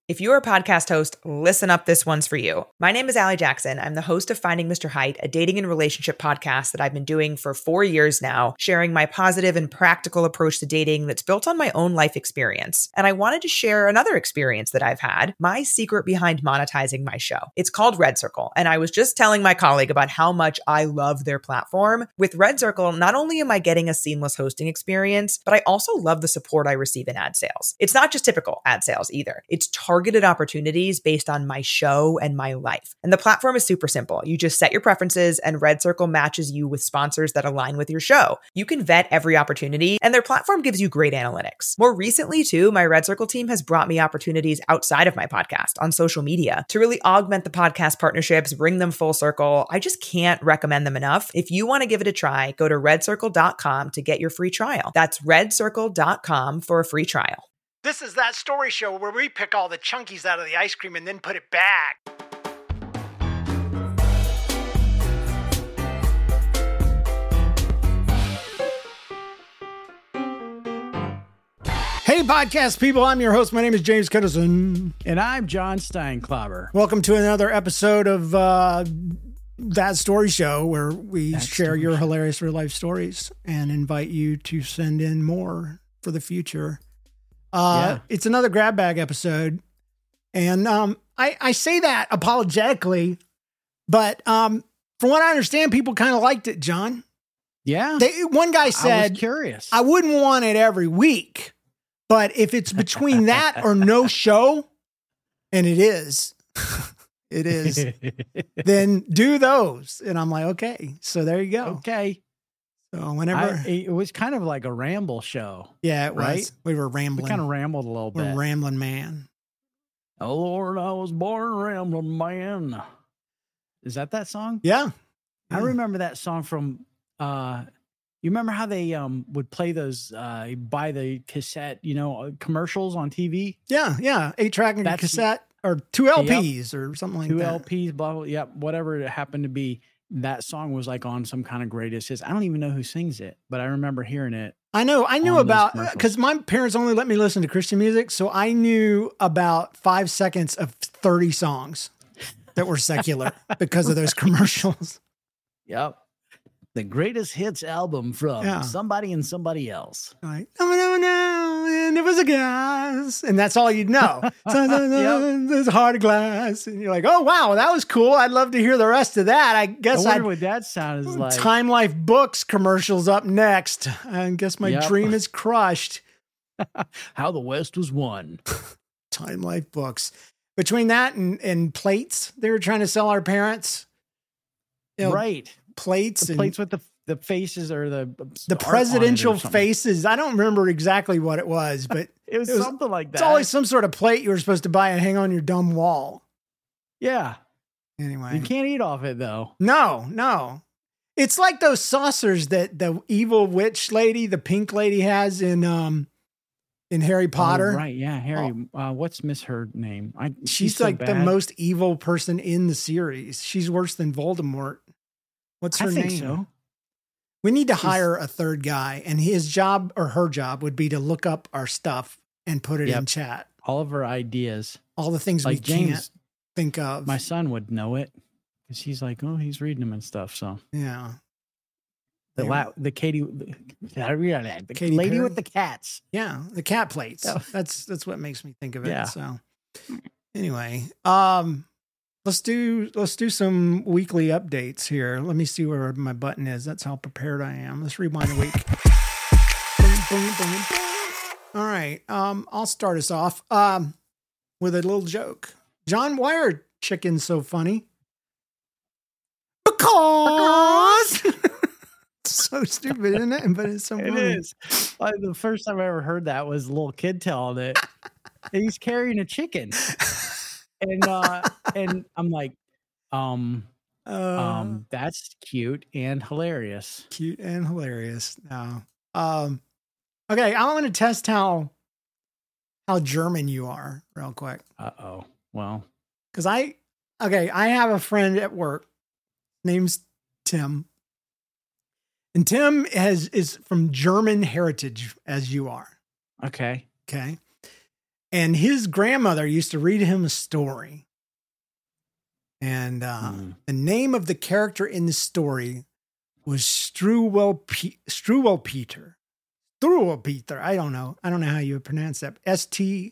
If you're a podcast host, listen up, this one's for you. My name is Allie Jackson. I'm the host of Finding Mr. Height, a dating and relationship podcast that I've been doing for 4 years now, sharing my positive and practical approach to dating that's built on my own life experience. And I wanted to share another experience that I've had, my secret behind monetizing my show. It's called Red Circle, and I was just telling my colleague about how much I love their platform. With Red Circle, not only am I getting a seamless hosting experience, but I also love the support I receive in ad sales. It's not just typical ad sales either. It's targeted opportunities based on my show and my life. And the platform is super simple. You just set your preferences and Red Circle matches you with sponsors that align with your show. You can vet every opportunity and their platform gives you great analytics. More recently too, my Red Circle team has brought me opportunities outside of my podcast on social media to really augment the podcast partnerships, bring them full circle. I just can't recommend them enough. If you want to give it a try, go to redcircle.com to get your free trial. That's redcircle.com for a free trial. This is That Story Show where we pick all the chunkies out of the ice cream and then put it back. Hey, podcast people. I'm your host. My name is James Cuttison. And I'm John Steinklauber. Welcome to another episode of That Story Show where we share your hilarious real life stories and invite you to send in more for the future. It's another grab bag episode. And I say that apologetically, but from what I understand, people kind of liked it, John. Yeah. One guy said, I was curious. I wouldn't want it every week, but if it's between that or no show, and it is, then do those. And I'm like, okay, so there you go. Okay. So whenever it was kind of like a ramble show. Yeah, it right? was. We were rambling. We kind of rambled a little bit. We're rambling man. Oh Lord, I was born a rambling man. Is that song? Yeah. I remember that song from you remember how they would play those buy the cassette, commercials on TV? Yeah. 8-track and cassette or 2 LPs or something like 2 that. 2 LPs, blah, blah, yep, whatever it happened to be. That song was like on some kind of greatest hits. I don't even know who sings it, but I remember hearing it. I knew about, because my parents only let me listen to Christian music. So I knew about 5 seconds of 30 songs that were secular because of those commercials. Yep. The greatest hits album from somebody and somebody else. Right. No, and it was a gas. And that's all you'd know. There's a heart of glass. And you're like, oh, wow, that was cool. I'd love to hear the rest of that. I guess I wonder what that sound is like. Time Life Books commercials up next. I guess my dream is crushed. How the West was won. Time Life Books. Between that and plates they were trying to sell our parents. Right. Plates with the faces or the presidential faces. I don't remember exactly what it was, but it was something like that. It's always some sort of plate you were supposed to buy and hang on your dumb wall. Yeah. Anyway, you can't eat off it though. No. It's like those saucers that the evil witch lady, the pink lady, has in Harry Potter. Oh, right. Yeah. Harry. What's her name? She's so like bad. the most evil person in the series. She's worse than Voldemort. What's her name? I think so. We need to hire a third guy, and his job or her job would be to look up our stuff and put it in chat. All of our ideas. All the things we can't think of. My son would know it because he's like, oh, he's reading them and stuff. So yeah. The lady Perry? with the cats. Yeah, the cat plates. Oh. That's what makes me think of it. Yeah. So anyway, let's do some weekly updates here. Let me see where my button is. That's how prepared I am. Let's rewind a week. Boom, boom, boom, boom. All right. I'll start us off with a little joke. John, why are chickens so funny? Because it's so stupid, isn't it? But it's so funny. It is. The first time I ever heard that was a little kid telling it. And he's carrying a chicken. And I'm like, that's cute and hilarious. Cute and hilarious. No. Okay, I want to test how German you are real quick. Uh-oh. Well, because I have a friend at work. Name's Tim. And Tim is from German heritage as you are. Okay. Okay. And his grandmother used to read him a story. And the name of the character in the story was Struwwelpeter. Struwwelpeter. I don't know how you would pronounce that. Struwwelpeter.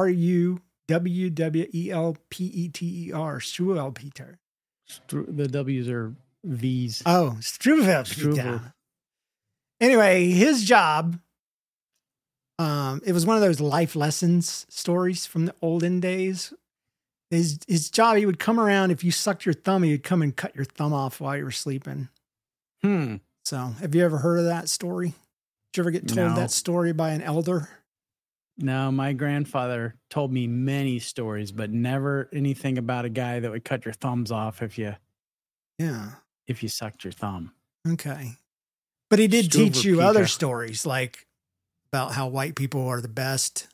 Struwwelpeter. The W's are V's. Oh, Struwwelpeter. Anyway, his job, it was one of those life lessons stories from the olden days. His job, he would come around. If you sucked your thumb, he would come and cut your thumb off while you were sleeping. So have you ever heard of that story? Did you ever get told that story by an elder? No, my grandfather told me many stories, but never anything about a guy that would cut your thumbs off if you sucked your thumb. Okay. But he did teach you other stories, like about how white people are the best.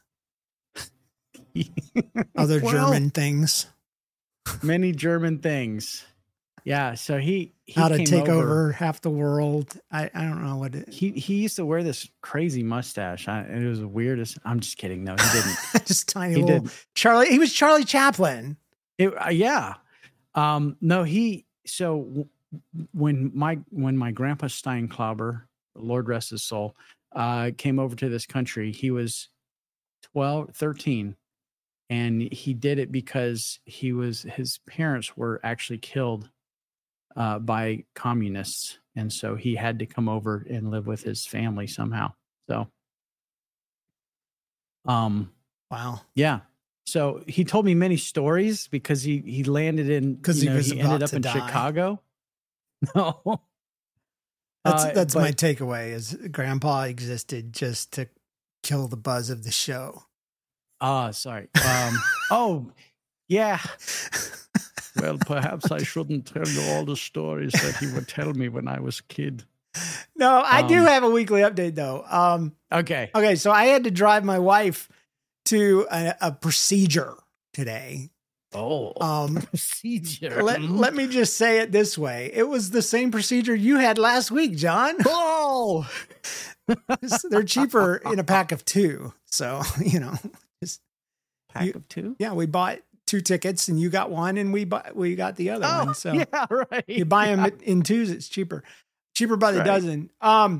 Other German things. Many German things. Yeah. So he how to take over half the world. I don't know what it, he used to wear this crazy mustache. It was the weirdest. I'm just kidding. No, he didn't. Just tiny little Charlie. He was Charlie Chaplin. Yeah. No, when my grandpa Steinklauber, Lord rest his soul, came over to this country, he was 13. And he did it because his parents were actually killed by communists. And so he had to come over and live with his family somehow. So, wow. Yeah. So he told me many stories because he landed in, because he ended up in Chicago. No. That's my takeaway is Grandpa existed just to kill the buzz of the show. Sorry. Oh, yeah. Well, perhaps I shouldn't tell you all the stories that he would tell me when I was a kid. No, I do have a weekly update though. Okay. Okay. So I had to drive my wife to a procedure today. Procedure. Let me just say it this way. It was the same procedure you had last week, John. Oh, they're cheaper in a pack of 2. So, pack of 2. Yeah. We bought 2 tickets and you got one and we got the other one. So yeah, right. You buy them in 2s. It's cheaper by the dozen.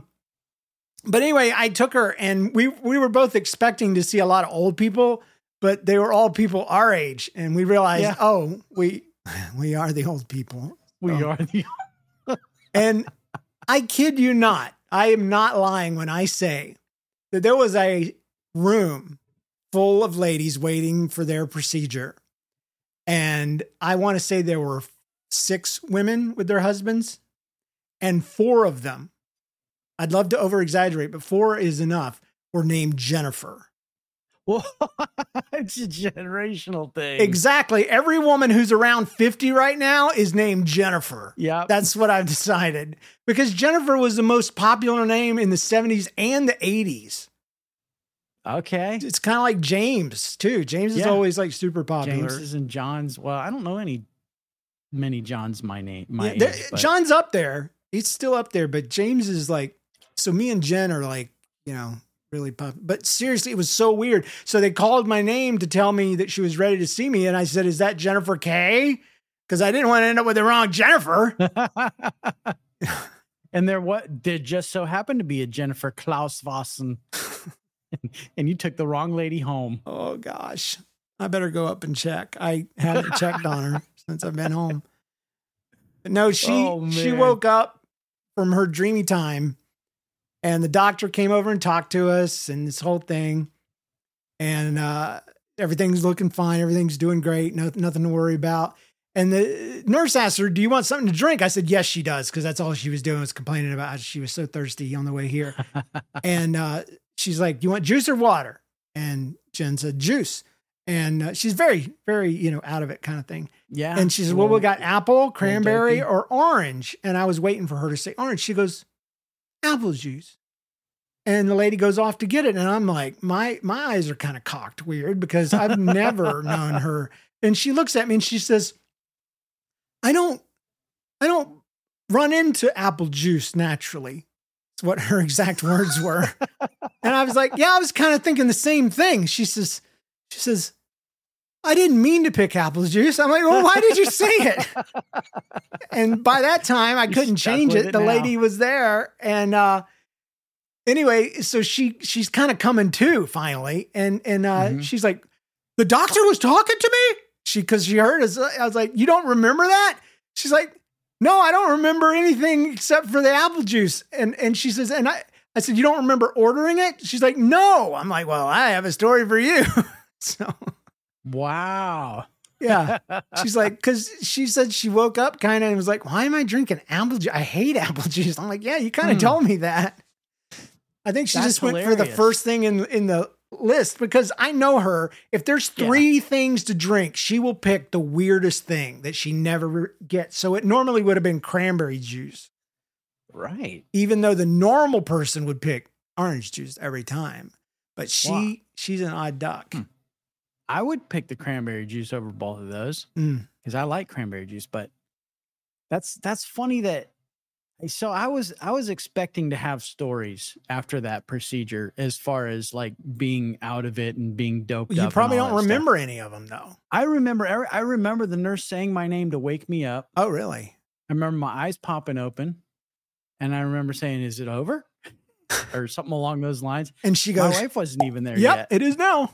But anyway, I took her and we were both expecting to see a lot of old people, but they were all people our age. And we realized, we are the old people. We are the And I kid you not, I am not lying when I say that there was a room full of ladies waiting for their procedure. And I want to say there were 6 women with their husbands and 4 of them, I'd love to over exaggerate, but 4 is enough, were named Jennifer. Well, it's a generational thing. Exactly. Every woman who's around 50 right now is named Jennifer. Yeah. That's what I've decided. Because Jennifer was the most popular name in the 70s and the 80s. Okay. It's kind of like James, too. James is always like super popular. James's and John's. Well, I don't know many John's my age. John's up there. He's still up there, but James is like, so me and Jen are like, really popular. But seriously, it was so weird. So they called my name to tell me that she was ready to see me. And I said, is that Jennifer K? Because I didn't want to end up with the wrong Jennifer. And there just so happened to be a Jennifer Klauswassen. And you took the wrong lady home. Oh, gosh. I better go up and check. I haven't checked on her since I've been home. But no, she woke up from her dreamy time and the doctor came over and talked to us and this whole thing. And everything's looking fine. Everything's doing great. Nothing to worry about. And the nurse asked her, do you want something to drink? I said, yes, she does. Because that's all she was doing was complaining about how she was so thirsty on the way here. And she's like, do you want juice or water? And Jen said, juice. And she's very, very, out of it kind of thing. Yeah. And she said, well, we got apple, cranberry, or orange. And I was waiting for her to say orange. She goes, apple juice. And the lady goes off to get it. And I'm like, my eyes are kind of cocked weird because I've never known her. And she looks at me and she says, I don't run into apple juice naturally. It's what her exact words were. And I was like, yeah, I was kind of thinking the same thing. She says, She says, I didn't mean to pick apple juice. I'm like, well, why did you say it? And by that time, I couldn't change it. The lady was there. And anyway, so she's kind of coming to finally. And she's like, the doctor was talking to me? Because she heard us. I was like, you don't remember that? She's like, no, I don't remember anything except for the apple juice. And she says, and I said, you don't remember ordering it? She's like, no. I'm like, well, I have a story for you. So, wow. Yeah. She's like, because she said she woke up kind of and was like, why am I drinking apple juice? I hate apple juice. I'm like, yeah, you kind of told me that. I think she just went for the first thing in the list because I know her. If there's 3 things to drink, she will pick the weirdest thing that she never gets. So it normally would have been cranberry juice. Right. Even though the normal person would pick orange juice every time. But she's an odd duck. I would pick the cranberry juice over both of those because I like cranberry juice, but that's funny that. So I was expecting to have stories after that procedure as far as like being out of it and being doped up. You probably don't remember any of them though. I remember the nurse saying my name to wake me up. Oh, really? I remember my eyes popping open and I remember saying, is it over? Or something along those lines. And she goes, my wife wasn't even there yep, yet. It is now.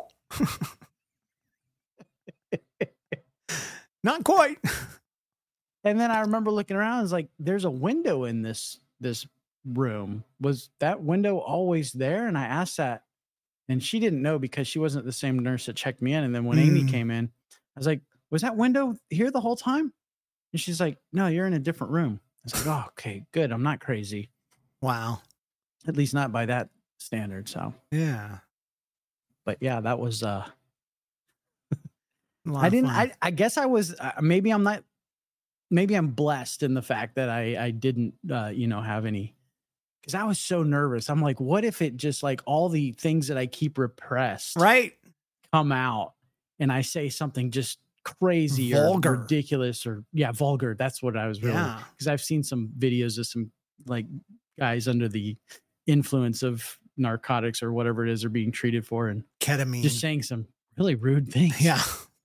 Not quite. And then I remember looking around, I was like, there's a window in this room. Was that window always there? And I asked that, and she didn't know because she wasn't the same nurse that checked me in. And then when Amy came in, I was like, was that window here the whole time? And she's like, no, you're in a different room. I was like, oh, okay, good. I'm not crazy. Wow. At least not by that standard. So, yeah. But yeah, that was, I guess I was, maybe I'm blessed in the fact that I didn't, have any, because I was so nervous. I'm like, what if it just like all the things that I keep repressed come out and I say something just crazy vulgar. Or ridiculous or vulgar. That's what I was really, because I've seen some videos of some like guys under the influence of narcotics or whatever it is they're being treated for and ketamine, just saying some really rude things. Yeah.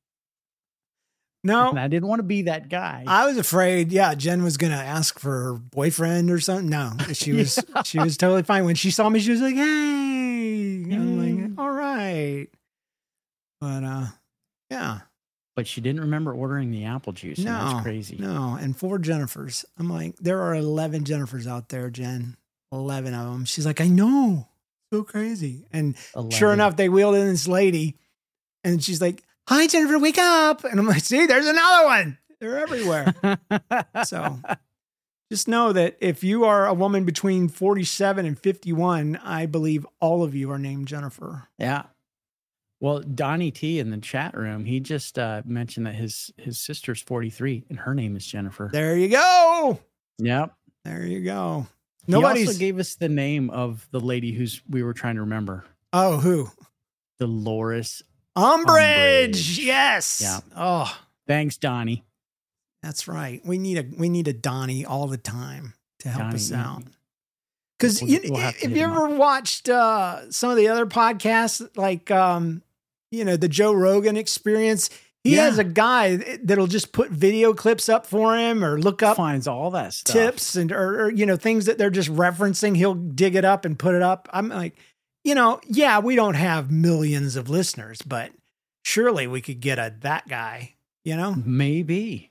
No, and I didn't want to be that guy. I was afraid. Yeah. Jen was going to ask for her boyfriend or something. No, she was, she was totally fine. When she saw me, she was like, hey, I'm like, all right. But, yeah. But she didn't remember ordering the apple juice. No, and that's crazy. No. And 4 Jennifers. I'm like, there are 11 Jennifers out there, Jen. 11 of them. She's like, I know. So crazy. And 11. Sure enough, they wheeled in this lady and she's like, hi, Jennifer, wake up. And I'm like, see, there's another one. They're everywhere. So just know that if you are a woman between 47 and 51, I believe all of you are named Jennifer. Yeah. Well, Donnie T in the chat room, he just mentioned that his sister's 43 and her name is Jennifer. There you go. Yep. There you go. He also gave us the name of the lady we were trying to remember. Oh, who? Dolores Umbridge. Yes. Yeah. Oh, thanks, Donnie. That's right. We need a Donnie all the time to help us out. Because if you ever watched some of the other podcasts, like the Joe Rogan Experience, he has a guy that'll just put video clips up for him or look up finds all that stuff. Tips and or things that they're just referencing. He'll dig it up and put it up. I'm like, we don't have millions of listeners, but surely we could get that guy, Maybe.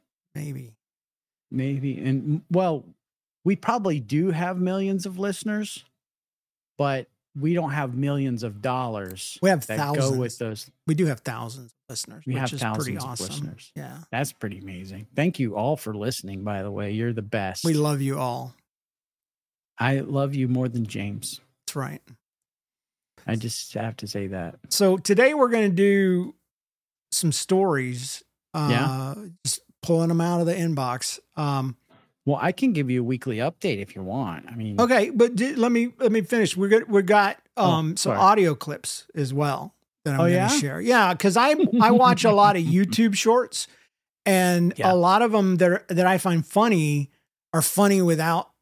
And well, we probably do have millions of listeners, but we don't have millions of dollars. We have that thousands. Go with those. We do have thousands of listeners. We have which is thousands pretty of awesome. listeners. Yeah. That's pretty amazing. Thank you all for listening, by the way. You're the best. We love you all. I love you more than James. That's right. I just have to say that. So today we're going to do some stories. Just pulling them out of the inbox. Well, I can give you a weekly update if you want. I mean, okay, but let me finish. We got some audio clips as well that I'm going to share. Yeah, because I watch a lot of YouTube shorts, and a lot of them that I find funny are funny without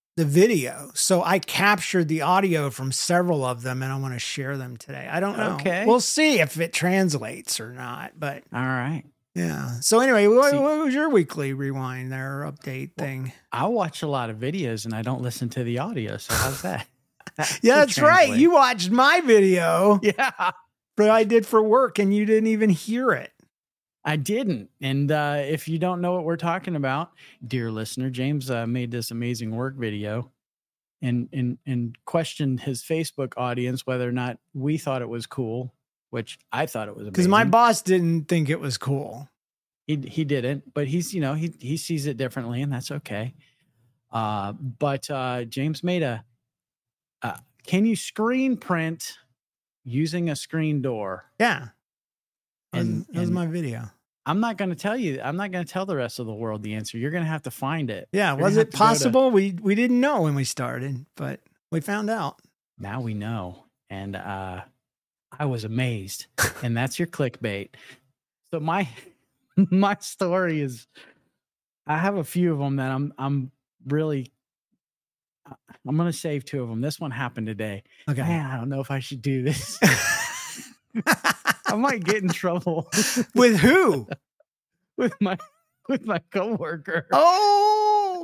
the video. So I captured the audio from several of them and I want to share them today. I don't know. Okay. We'll see if it translates or not, but all right. Yeah. So anyway, what was your weekly rewind there update thing? I watch a lot of videos and I don't listen to the audio. So how's that? Yeah, that's right. You watched my video. Yeah. That I did for work and you didn't even hear it. I didn't. And if you don't know what we're talking about, dear listener, James made this amazing work video and questioned his Facebook audience whether or not we thought it was cool, which I thought it was amazing. Because my boss didn't think it was cool. He didn't, but he's, he sees it differently and that's okay. But James made can you screen print using a screen door? Yeah. And that was my video. I'm not going to tell you. I'm not going to tell the rest of the world the answer. You're going to have to find it. Yeah. Was it possible? We didn't know when we started, but we found out. Now we know. And I was amazed. And that's your clickbait. So my story is, I have a few of them that I'm going to save two of them. This one happened today. Okay. Man, I don't know if I should do this. I might get in trouble. With who? with my coworker. Oh.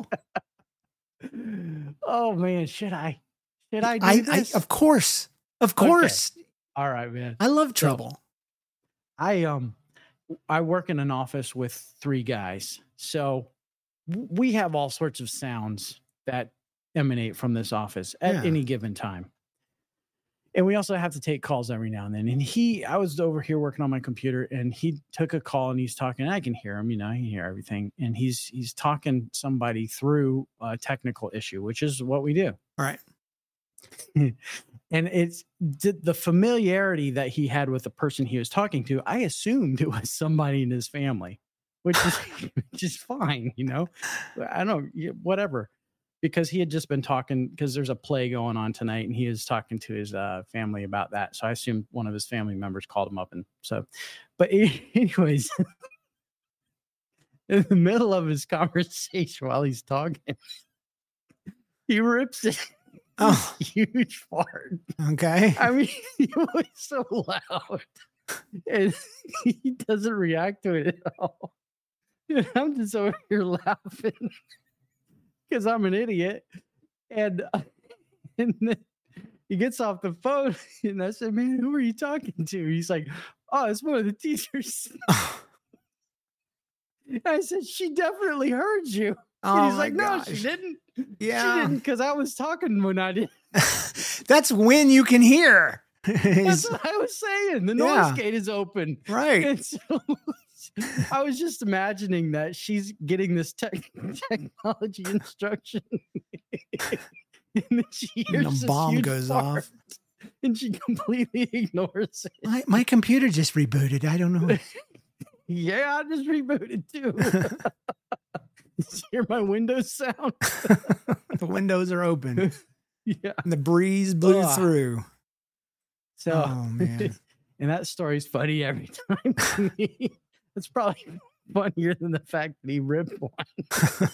Oh man, should I do this? Of course. Okay. All right, man. I love trouble. So, I work in an office with 3 guys. So we have all sorts of sounds that emanate from this office at any given time. And we also have to take calls every now and then. And I was over here working on my computer and he took a call and he's talking. I can hear him, I can hear everything. And he's talking somebody through a technical issue, which is what we do. All right. And it's the familiarity that he had with the person he was talking to. I assumed it was somebody in his family, which is fine, I don't, whatever. Because he had just been talking, because there's a play going on tonight, and he was talking to his family about that. So I assume one of his family members called him up, but anyways, in the middle of his conversation while he's talking, he rips it. Oh, huge fart. Okay. I mean, it was so loud, and he doesn't react to it at all. And I'm just over here laughing. Because I'm an idiot. And then he gets off the phone and I said, man, who are you talking to? He's like, oh, it's one of the teachers. I said, she definitely heard you. Oh, and he's like, no, she didn't. Yeah. She didn't, because I was talking when I did. That's when you can hear. That's what I was saying. The noise gate is open. Right. And so I was just imagining that she's getting this technology instruction, and then she hears the bomb goes off, and she completely ignores it. My computer just rebooted. I don't know. Yeah, I just rebooted too. Did you hear my Windows sound? The windows are open. Yeah, and the breeze blew through. So, oh man, and that story's funny every time to me. It's probably funnier than the fact that he ripped one.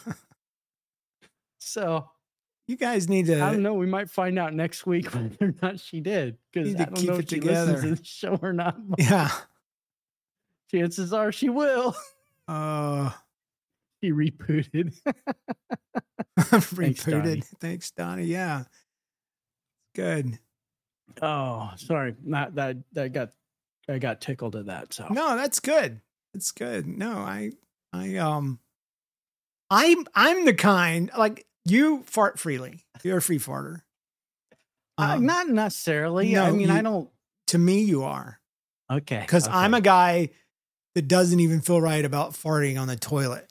So you guys need to. I don't know. We might find out next week whether or not she did, because I don't know if she listens to the show or not. Yeah, chances are she will. She rebooted. Rebooted. Thanks, Donnie. Yeah, good. Oh, sorry. Not that I got tickled at that. So no, that's good. It's good. No, I'm the kind, like, you fart freely. You're a free farter. Not necessarily. No, I mean, I don't. To me, you are. Okay. Because I'm a guy that doesn't even feel right about farting on the toilet.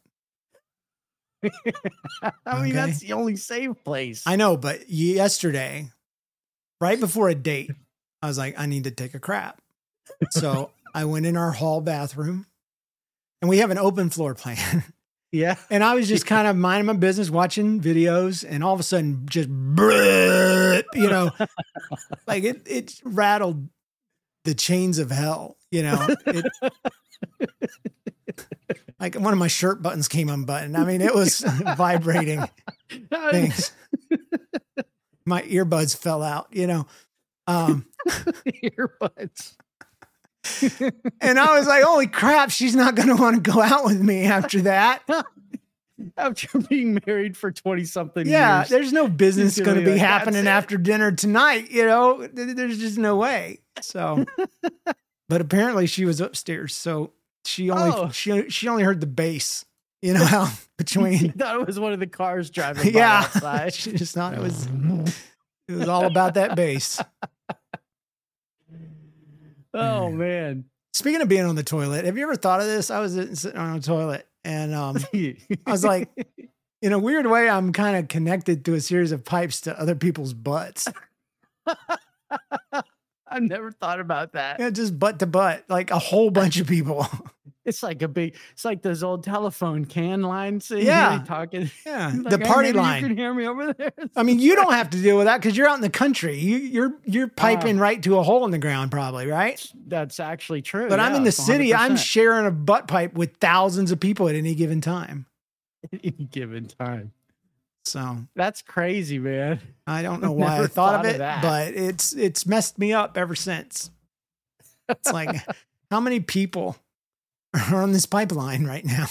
I mean, that's the only safe place. I know, but yesterday, right before a date, I was like, I need to take a crap. So I went in our hall bathroom. And we have an open floor plan. Yeah. And I was just kind of minding my business, watching videos, and all of a sudden just, like it rattled the chains of hell, like one of my shirt buttons came unbuttoned. I mean, it was vibrating things. my earbuds fell out, you know. Earbuds. And I was like, holy crap, she's not going to want to go out with me after that. After being married for 20 something Yeah, years. there's no business She's going to gonna be be like, happening "That's it." after dinner tonight, you know. There's just no way. So, but apparently she was upstairs, so she only she only heard the bass, you know, how He between. thought it was one of the cars driving by Yeah, outside. she just thought it was all about that bass. Oh man. Speaking of being on the toilet, have you ever thought of this? I was sitting on a toilet and I was like, in a weird way, I'm kind of connected to a series of pipes to other people's butts. I've never thought about that. Yeah, just butt to butt, like a whole bunch of people. It's like it's like those old telephone can lines. Yeah. Talking. Yeah, Like, the "Hey, party maybe line. You can hear me over there. I mean, you don't have to deal with that because you're out in the country. You're piping right to a hole in the ground, probably, right? That's actually true. But I'm in the it's city. I'm 100%. sharing a butt pipe with thousands of people at any given time. any given time. So That's crazy, man. I don't know I've why I never thought of thought of it, that. but it's messed me up ever since. It's like, how many people are on this pipeline right now?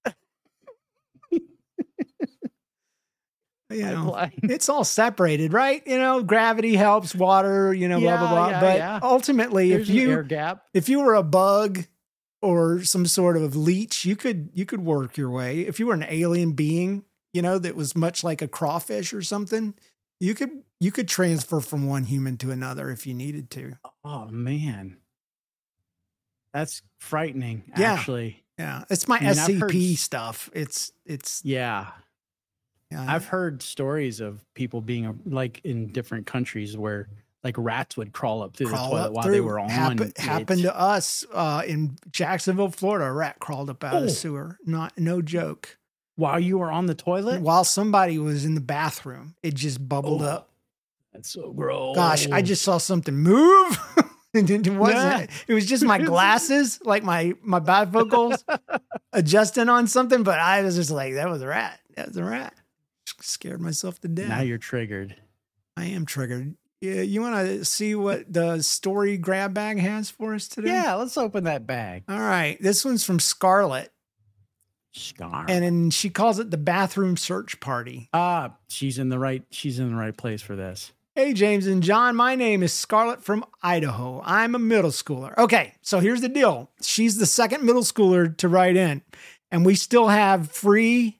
You know, Pipeline. it's all separated, right? You know, gravity helps, water, you know, blah, blah, blah. Yeah, But yeah. ultimately, There's if an air gap. you were a bug or some sort of leech, you could work your way. If you were an alien being, you know, that was much like a crawfish or something, you could transfer from one human to another if you needed to. Oh man, that's frightening. Yeah. Actually, Yeah, it's my I mean, I've heard SCP stuff. It's yeah. yeah. I've heard stories of people being like in different countries where like rats would crawl up through the crawl toilet up while through. they were on. Happened to us in Jacksonville, Florida. A rat crawled up out of the Oh. sewer. No joke. While you were on the toilet. While somebody was in the bathroom, it just bubbled Oh. up. That's so gross. Gosh, I just saw something move. It wasn't. Yeah. It was just my glasses, like my bifocals, adjusting on something. But I was just like, that was a rat. That was a rat. Scared myself to death. Now you're triggered. I am triggered. Yeah, you want to see what the story grab bag has for us today? Yeah, let's open that bag. All right. This one's from Scarlett, Scar. and she calls it the bathroom search party. She's in the right place for this. Hey, James and John, my name is Scarlett from Idaho. I'm a middle schooler. Okay, so here's the deal. She's the second middle schooler to write in, and we still have free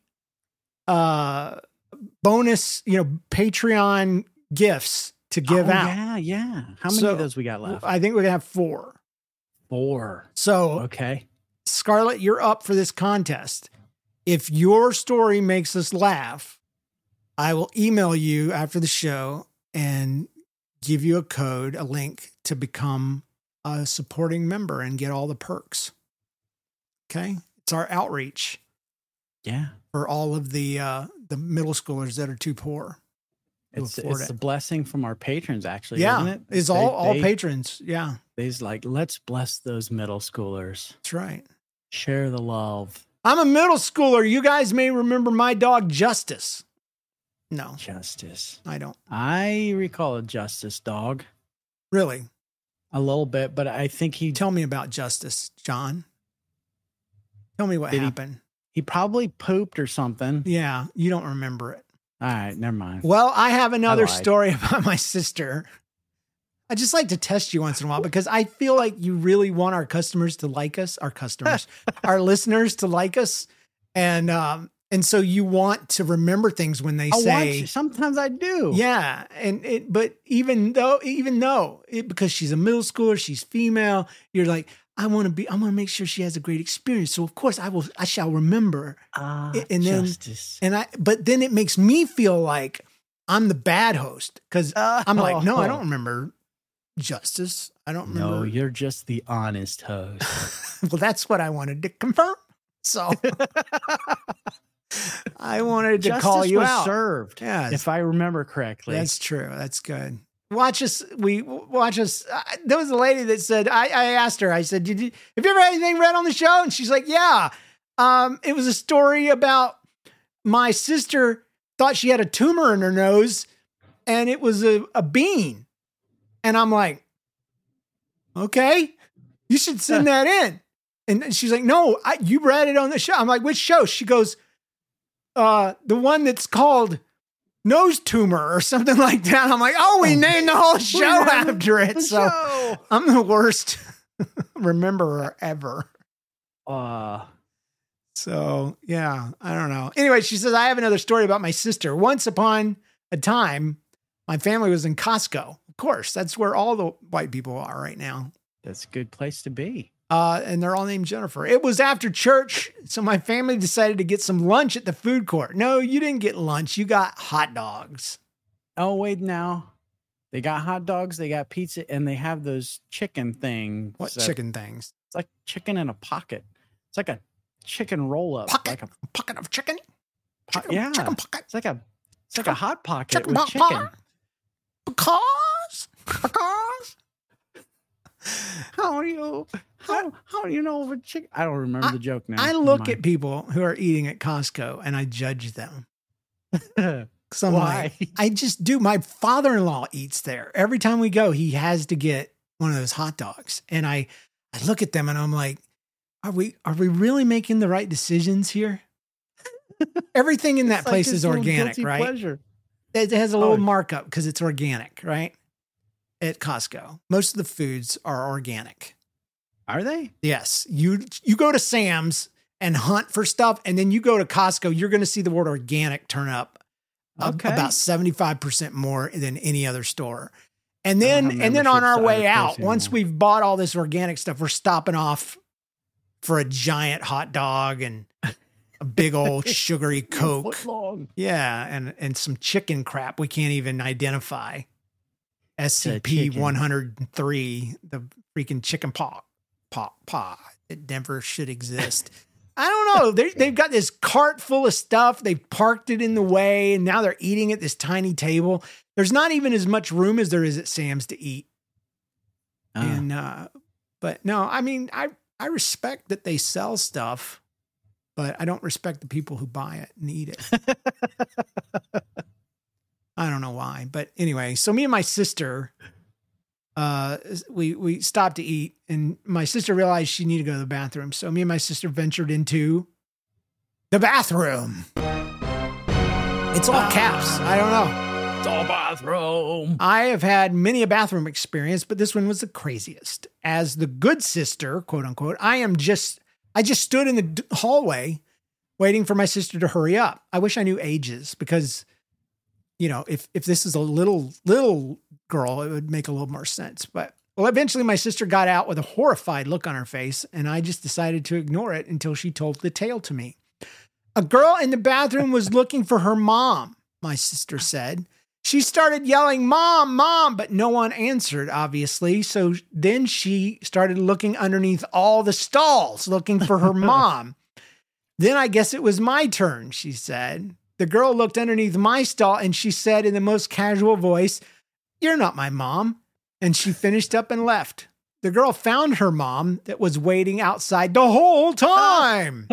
bonus, Patreon gifts to give out. Yeah. How many So, of those we got left? I think we're going to have 4. 4. So, Okay. Scarlett, you're up for this contest. If your story makes us laugh, I will email you after the show and give you a code, a link to become a supporting member and get all the perks. Okay? It's our outreach Yeah. for all of the middle schoolers that are too poor to It's afford a it. blessing from our patrons, actually, Yeah, isn't it? it's all patrons. Yeah, They's like, let's bless those middle schoolers. that's right. Share the love. I'm a middle schooler. You guys may remember my dog, Justice. No, Justice. I don't. I recall a Justice dog Really? a little bit, but I think he Tell me about Justice, John. Tell me what Did he- happened. he probably pooped or something. Yeah, you don't remember it. All right, never mind. Well, I have another lied. story about my sister. I just like to test you once in a while because I feel like you really want our customers to like us, our listeners to like us. And so you want to remember things when they say, Sometimes I do. yeah. But even though because she's a middle schooler, she's female, you're like, I want to make sure she has a great experience. So of course I shall remember. And then- Justice. But then it makes me feel like I'm the bad host because I'm like, no, I don't remember Justice. I don't remember. No, you're just the honest host. Well, that's what I wanted to confirm. So I wanted to call you was out. served. Yeah, If I remember correctly. that's true. That's good. Watch us. There was a lady that said, I asked her, I said, have you ever had anything read on the show? And she's like, yeah. It was a story about my sister thought she had a tumor in her nose and it was a bean. And I'm like, okay, you should send that in. And she's like, no, you read it on the show. I'm like, which show? She goes, the one that's called Nose Tumor or something like that. I'm like, oh, we named the whole show after it. So I'm the worst rememberer ever. So yeah, I don't know. Anyway, she says, I have another story about my sister. Once upon a time, my family was in Costco. Of course, that's where all the white people are right now. That's a good place to be. And they're all named Jennifer. It was after church, so my family decided to get some lunch at the food court. No, you didn't get lunch. You got hot dogs. Oh, wait, now. They got hot dogs, they got pizza, and they have those chicken things. What chicken things? It's like chicken in a pocket. It's like a chicken roll-up. Like a pocket of chicken? Yeah. Chicken pocket. It's like a hot pocket chicken with chicken. Because? How do you know over chicken? I don't remember the joke now. I look at people who are eating at Costco and I judge them. So why? I just do. My father-in-law eats there. Every time we go, he has to get one of those hot dogs. And I look at them and I'm like, are we really making the right decisions here? Everything in that place is organic, right? Pleasure. It has a little markup because it's organic, right? At Costco. Most of the foods are organic. Are they? Yes. You go to Sam's and hunt for stuff, and then you go to Costco, you're going to see the word organic turn up about 75% more than any other store. And then on our way out, once we've bought all this organic stuff, we're stopping off for a giant hot dog and a big old sugary Coke. Yeah, and some chicken crap we can't even identify. SCP-103, the freaking chicken pot that never should exist. I don't know. They've got this cart full of stuff. They parked it in the way, and now they're eating at this tiny table. There's not even as much room as there is at Sam's to eat. And but no, I mean, I respect that they sell stuff, but I don't respect the people who buy it and eat it. I don't know why, but anyway, so me and my sister, we stopped to eat, and my sister realized she needed to go to the bathroom. So me and my sister ventured into the bathroom. It's all caps. I don't know. It's all bathroom. I have had many a bathroom experience, but this one was the craziest. As the good sister, quote unquote, I just stood in the hallway waiting for my sister to hurry up. I wish I knew ages because, you know, if this is a little girl, it would make a little more sense. But well, eventually my sister got out with a horrified look on her face, and I just decided to ignore it until she told the tale to me. A girl in the bathroom was looking for her mom, my sister said. She started yelling, "Mom, Mom," but no one answered, obviously. So then she started looking underneath all the stalls looking for her mom. Then I guess it was my turn, she said. The girl looked underneath my stall and she said in the most casual voice, "You're not my mom." And she finished up and left. The girl found her mom that was waiting outside the whole time.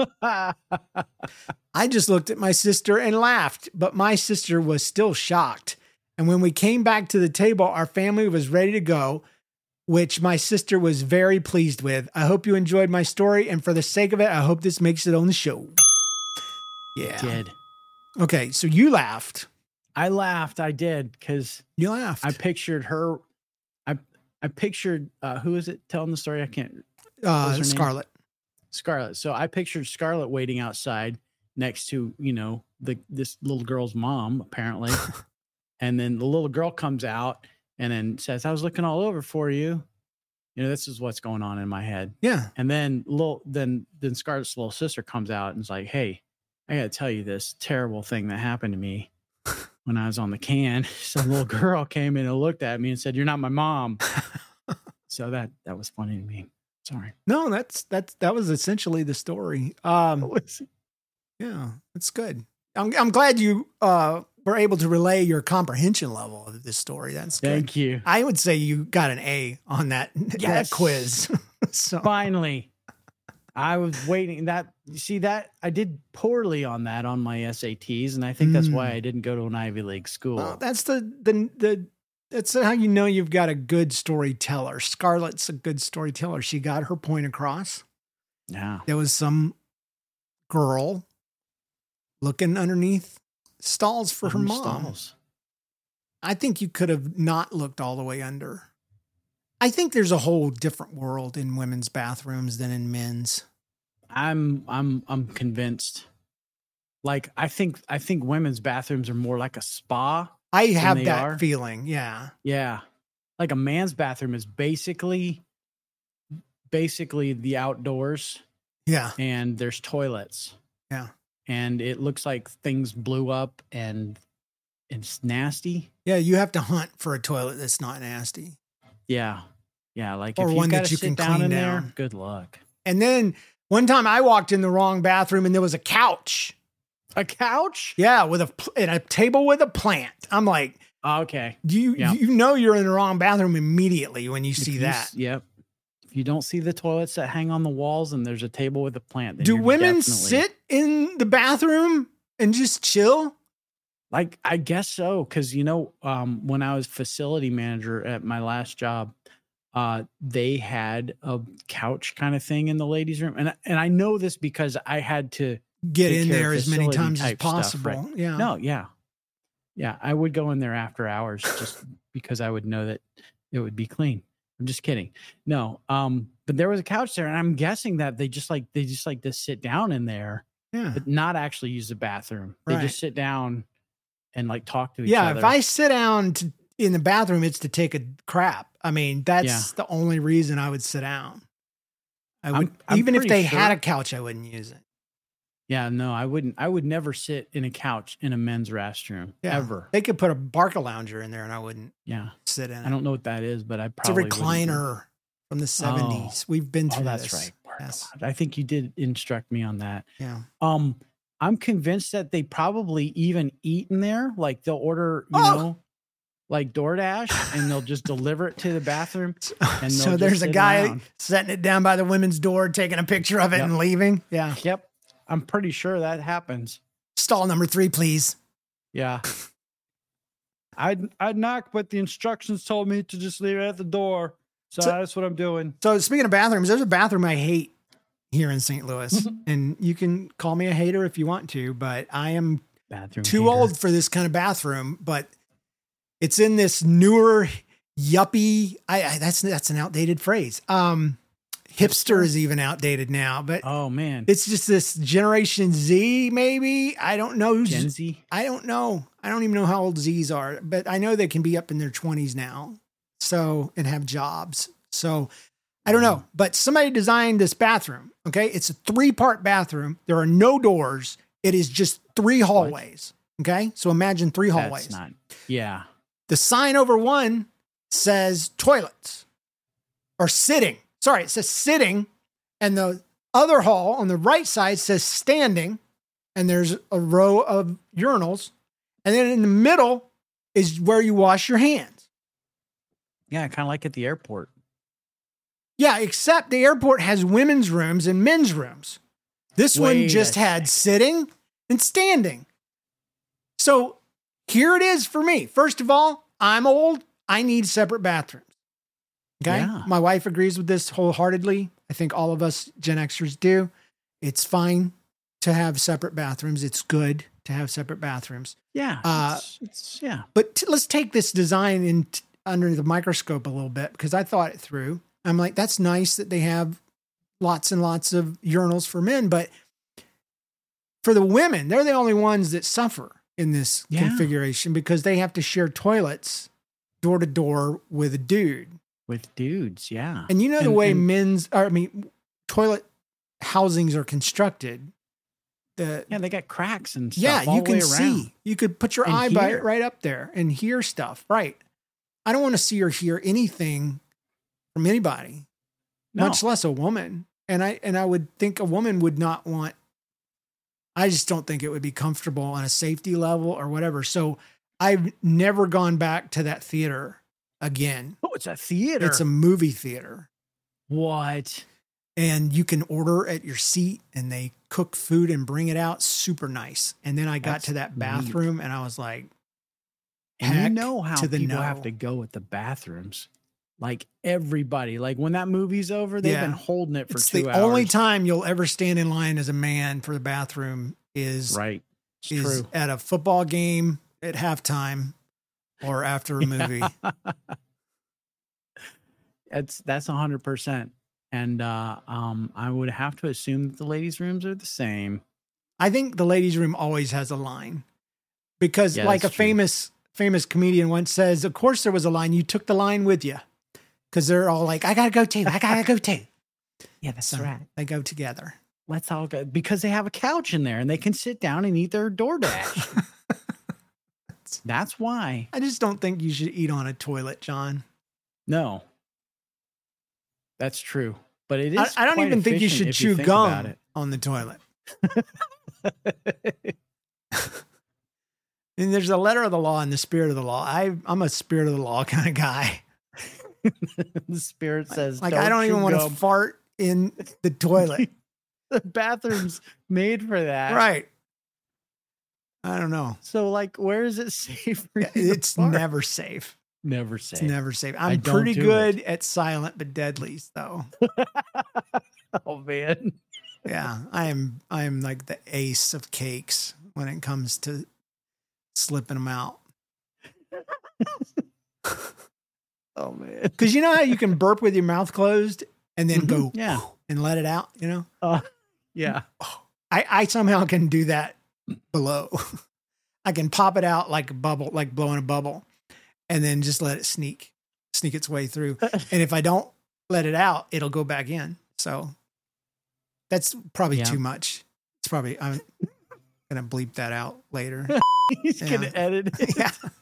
I just looked at my sister and laughed, but my sister was still shocked. And when we came back to the table, our family was ready to go, which my sister was very pleased with. I hope you enjoyed my story. And for the sake of it, I hope this makes it on the show. Yeah. It did. Okay, so you laughed. I laughed. I did because you laughed. I pictured her. I pictured who is it telling the story? I can't. Scarlett. Scarlett. So I pictured Scarlett waiting outside next to this little girl's mom apparently, and then the little girl comes out and then says, "I was looking all over for you." You know, this is what's going on in my head. Yeah. And then then Scarlett's little sister comes out and is like, "Hey, I got to tell you this terrible thing that happened to me when I was on the can." Some little girl came in and looked at me and said, "You're not my mom." So that was funny to me. Sorry. No, that was essentially the story. Yeah, that's good. I'm glad you were able to relay your comprehension level of this story. That's good. Thank you. I would say you got an A on that quiz. So Finally. I was waiting that I did poorly on that on my SATs, and I think that's why I didn't go to an Ivy League school. Well, that's that's how you know you've got a good storyteller. Scarlett's a good storyteller. She got her point across. Yeah. There was some girl looking underneath stalls for her mom. I think you could have not looked all the way under. I think there's a whole different world in women's bathrooms than in men's. I'm convinced. Like I think women's bathrooms are more like a spa. I have that feeling. Yeah. Yeah. Like a man's bathroom is basically the outdoors. Yeah. And there's toilets. Yeah. And it looks like things blew up and it's nasty. Yeah, you have to hunt for a toilet that's not nasty. Yeah. Yeah, like or if one got that you sit can down clean in down. there, good luck. And then one time I walked in the wrong bathroom and there was a couch. A couch? Yeah, with a table with a plant. I'm like, okay. You know you're in the wrong bathroom immediately when you see that. Yep. If you don't see the toilets that hang on the walls and there's a table with a plant, then do women sit in the bathroom and just chill? Like, I guess so. Cause when I was facility manager at my last job, they had a couch kind of thing in the ladies' room. And I know this because I had to get in there as many times as possible. Stuff, right? Yeah. No, yeah. Yeah. I would go in there after hours just because I would know that it would be clean. I'm just kidding. No. But there was a couch there and I'm guessing that they just like to sit down in there, but not actually use the bathroom. They just sit down and like talk to each other. Yeah. If I sit down in the bathroom, it's to take a crap. I mean, that's the only reason I would sit down. I would, even if they had a couch, I wouldn't use it. Yeah, no, I wouldn't. I would never sit in a couch in a men's restroom ever. They could put a Barca lounger in there and I wouldn't sit in it. I don't know what that is, but I probably it's a recliner from the 70s. We've been through this. That's right. Yes. I think you did instruct me on that. Yeah. I'm convinced that they probably even eat in there. Like they'll order, like DoorDash, and they'll just deliver it to the bathroom. And so there's a guy setting it down by the women's door, taking a picture of it and leaving. Yeah. Yep. I'm pretty sure that happens. Stall number 3, please. Yeah. I'd knock, but the instructions told me to just leave it at the door. So that's what I'm doing. So speaking of bathrooms, there's a bathroom I hate here in St. Louis. And you can call me a hater if you want to, but I am too old for this kind of bathroom. But it's in this newer yuppie. That's an outdated phrase. Hipster is even outdated now, but oh man, it's just this Generation Z, maybe. I don't know. Gen Z? I don't know. I don't even know how old Z's are, but I know they can be up in their 20s now. And have jobs. So I don't know, but somebody designed this bathroom. Okay. It's a 3-part bathroom. There are no doors. It is just 3 hallways. What? Okay. So imagine 3 hallways. Yeah. The sign over one says toilets or sitting. Sorry, it says sitting, and the other hall on the right side says standing, and there's a row of urinals. And then in the middle is where you wash your hands. Yeah, kind of like at the airport. Yeah, except the airport has women's rooms and men's rooms. This one just had sitting and standing. So here it is for me. First of all, I'm old. I need separate bathrooms. Okay. Yeah. My wife agrees with this wholeheartedly. I think all of us Gen Xers do. It's fine to have separate bathrooms. It's good to have separate bathrooms. Yeah. But let's take this design under the microscope a little bit, because I thought it through. I'm like, that's nice that they have lots and lots of urinals for men, but for the women, they're the only ones that suffer in this configuration, because they have to share toilets door to door with a dude. With dudes, yeah. And the way toilet housings are constructed. They got cracks and stuff. Yeah, you can see. You could put your eye right up there and hear stuff. Right. I don't want to see or hear anything from anybody, much less a woman. And I would think a woman would not want. I just don't think it would be comfortable on a safety level or whatever. So I've never gone back to that theater again. Oh, it's a theater. It's a movie theater. What? and you can order at your seat and they cook food and bring it out. Super nice. And then I got to that bathroom and I was like, and you know how people have to go at the bathrooms. Like everybody, like when that movie's over, they've been holding it for 2 hours. It's the only time you'll ever stand in line as a man for the bathroom is true. At a football game at halftime or after a movie. That's 100%. And I would have to assume that the ladies' rooms are the same. I think the ladies' room always has a line because like a famous comedian once says, of course there was a line. You took the line with you because they're all like, I got to go too. I got to go too. Yeah, that's right. They go together. Let's all go because they have a couch in there and they can sit down and eat their DoorDash. That's why. I just don't think you should eat on a toilet, John. No. That's true. But it is. I don't even think you should chew gum on the toilet. And there's a letter of the law and the spirit of the law. I'm a spirit of the law kind of guy. The spirit says, like, I don't even want to fart in the toilet. The bathroom's made for that. Right. I don't know. So, like, where is it safe for you? It's never safe. Never safe. It's never safe. I'm pretty good at silent but deadlies, though. Oh, man. Yeah, I am like the ace of cakes when it comes to slipping them out. Oh, man. Because you know how you can burp with your mouth closed and then go and let it out, you know? Yeah. I somehow can do that below. I can pop it out like a bubble, like blowing a bubble, and then just let it sneak its way through. And if I don't let it out, it'll go back in. So that's probably too much. It's probably, I'm going to bleep that out later. He's going to edit it.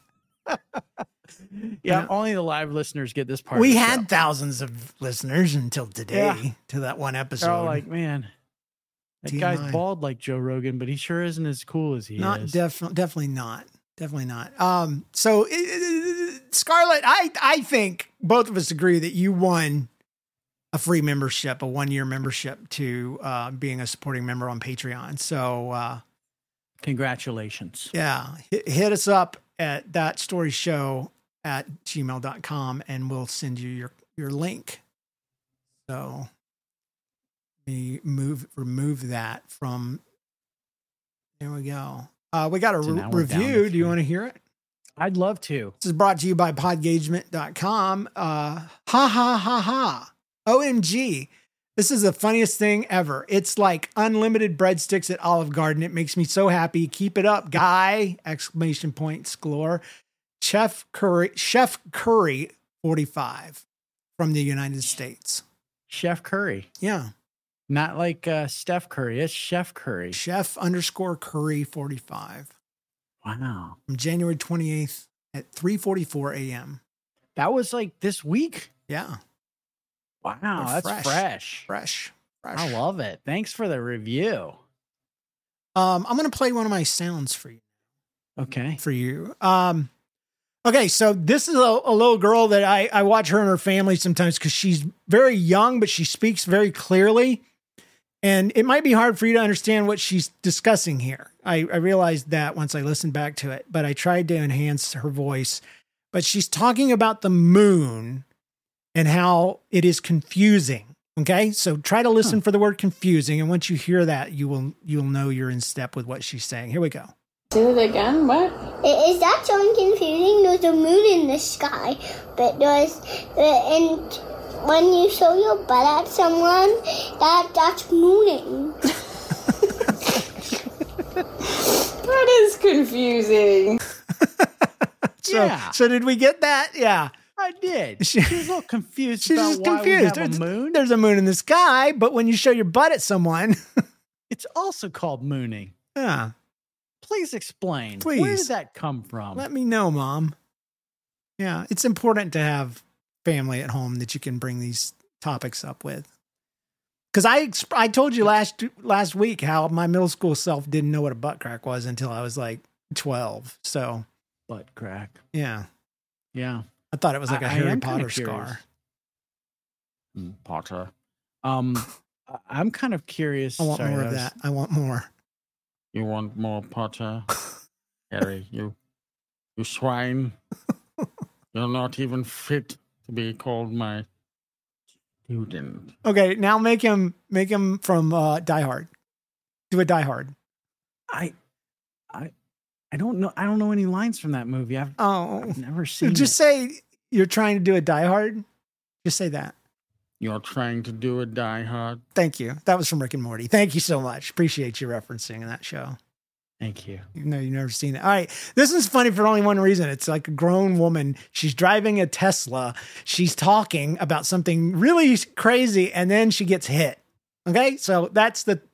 Yeah, only the live listeners get this part. We had thousands of listeners until today, to that one episode. They're all like, man, that guy's bald like Joe Rogan, but he sure isn't as cool as he is. Definitely not. Definitely not. So Scarlett, I think both of us agree that you won a free membership, a 1-year membership to being a supporting member on Patreon. So congratulations. Yeah. Hit us up at thatstoryshow@gmail.com and we'll send you your link. So we remove that from, there we go. We got a review. Do you want to hear it? I'd love to. This is brought to you by podgagement.com. Ha ha ha ha. OMG. This is the funniest thing ever. It's like unlimited breadsticks at Olive Garden. It makes me so happy. Keep it up, guy! ! Galore. Chef Curry 45 from the United States. Chef Curry. Yeah. Not like Steph Curry. It's Chef Curry. Chef_Curry 45. Wow. From January 28th at 3:44 a.m. That was like this week? Yeah. Wow, that's fresh. I love it. Thanks for the review. I'm going to play one of my sounds for you. Okay. For you. Okay, so this is a little girl that I watch her and her family sometimes because she's very young, but she speaks very clearly. And it might be hard for you to understand what she's discussing here. I realized that once I listened back to it, but I tried to enhance her voice. But she's talking about the moon and how it is confusing. Okay, so try to listen for the word confusing. And once you hear that, you'll know you're in step with what she's saying. Here we go. Do it again? What? Is that so confusing? There's a moon in the sky, but and when you show your butt at someone, that's mooning. That is confusing. So did we get that? Yeah. I did. She's a little confused. She's just confused. There's a moon. There's a moon in the sky, but when you show your butt at someone, it's also called mooning. Yeah. Please explain. Please. Where did that come from? Let me know, Mom. Yeah, it's important to have family at home that you can bring these topics up with. Because I told you last week how my middle school self didn't know what a butt crack was until I was like 12. So butt crack. Yeah. Yeah. I thought it was like a Harry Potter scar. Potter. I'm kind of curious. I want more of that. I want more. You want more, Potter? Harry, you swine. You're not even fit to be called my student. Okay, now make him from Die Hard. Do a Die Hard. I don't know. I don't know any lines from that movie. I've never seen Just it. say you're trying to do a Die Hard. Just say that. You're trying to do a Die Hard. Thank you. That was from Rick and Morty. Thank you so much. Appreciate you referencing that show. Thank you. Even though you've never seen it. All right. This is funny for only one reason. It's like a grown woman. She's driving a Tesla. She's talking about something really crazy, and then she gets hit. Okay. So that's the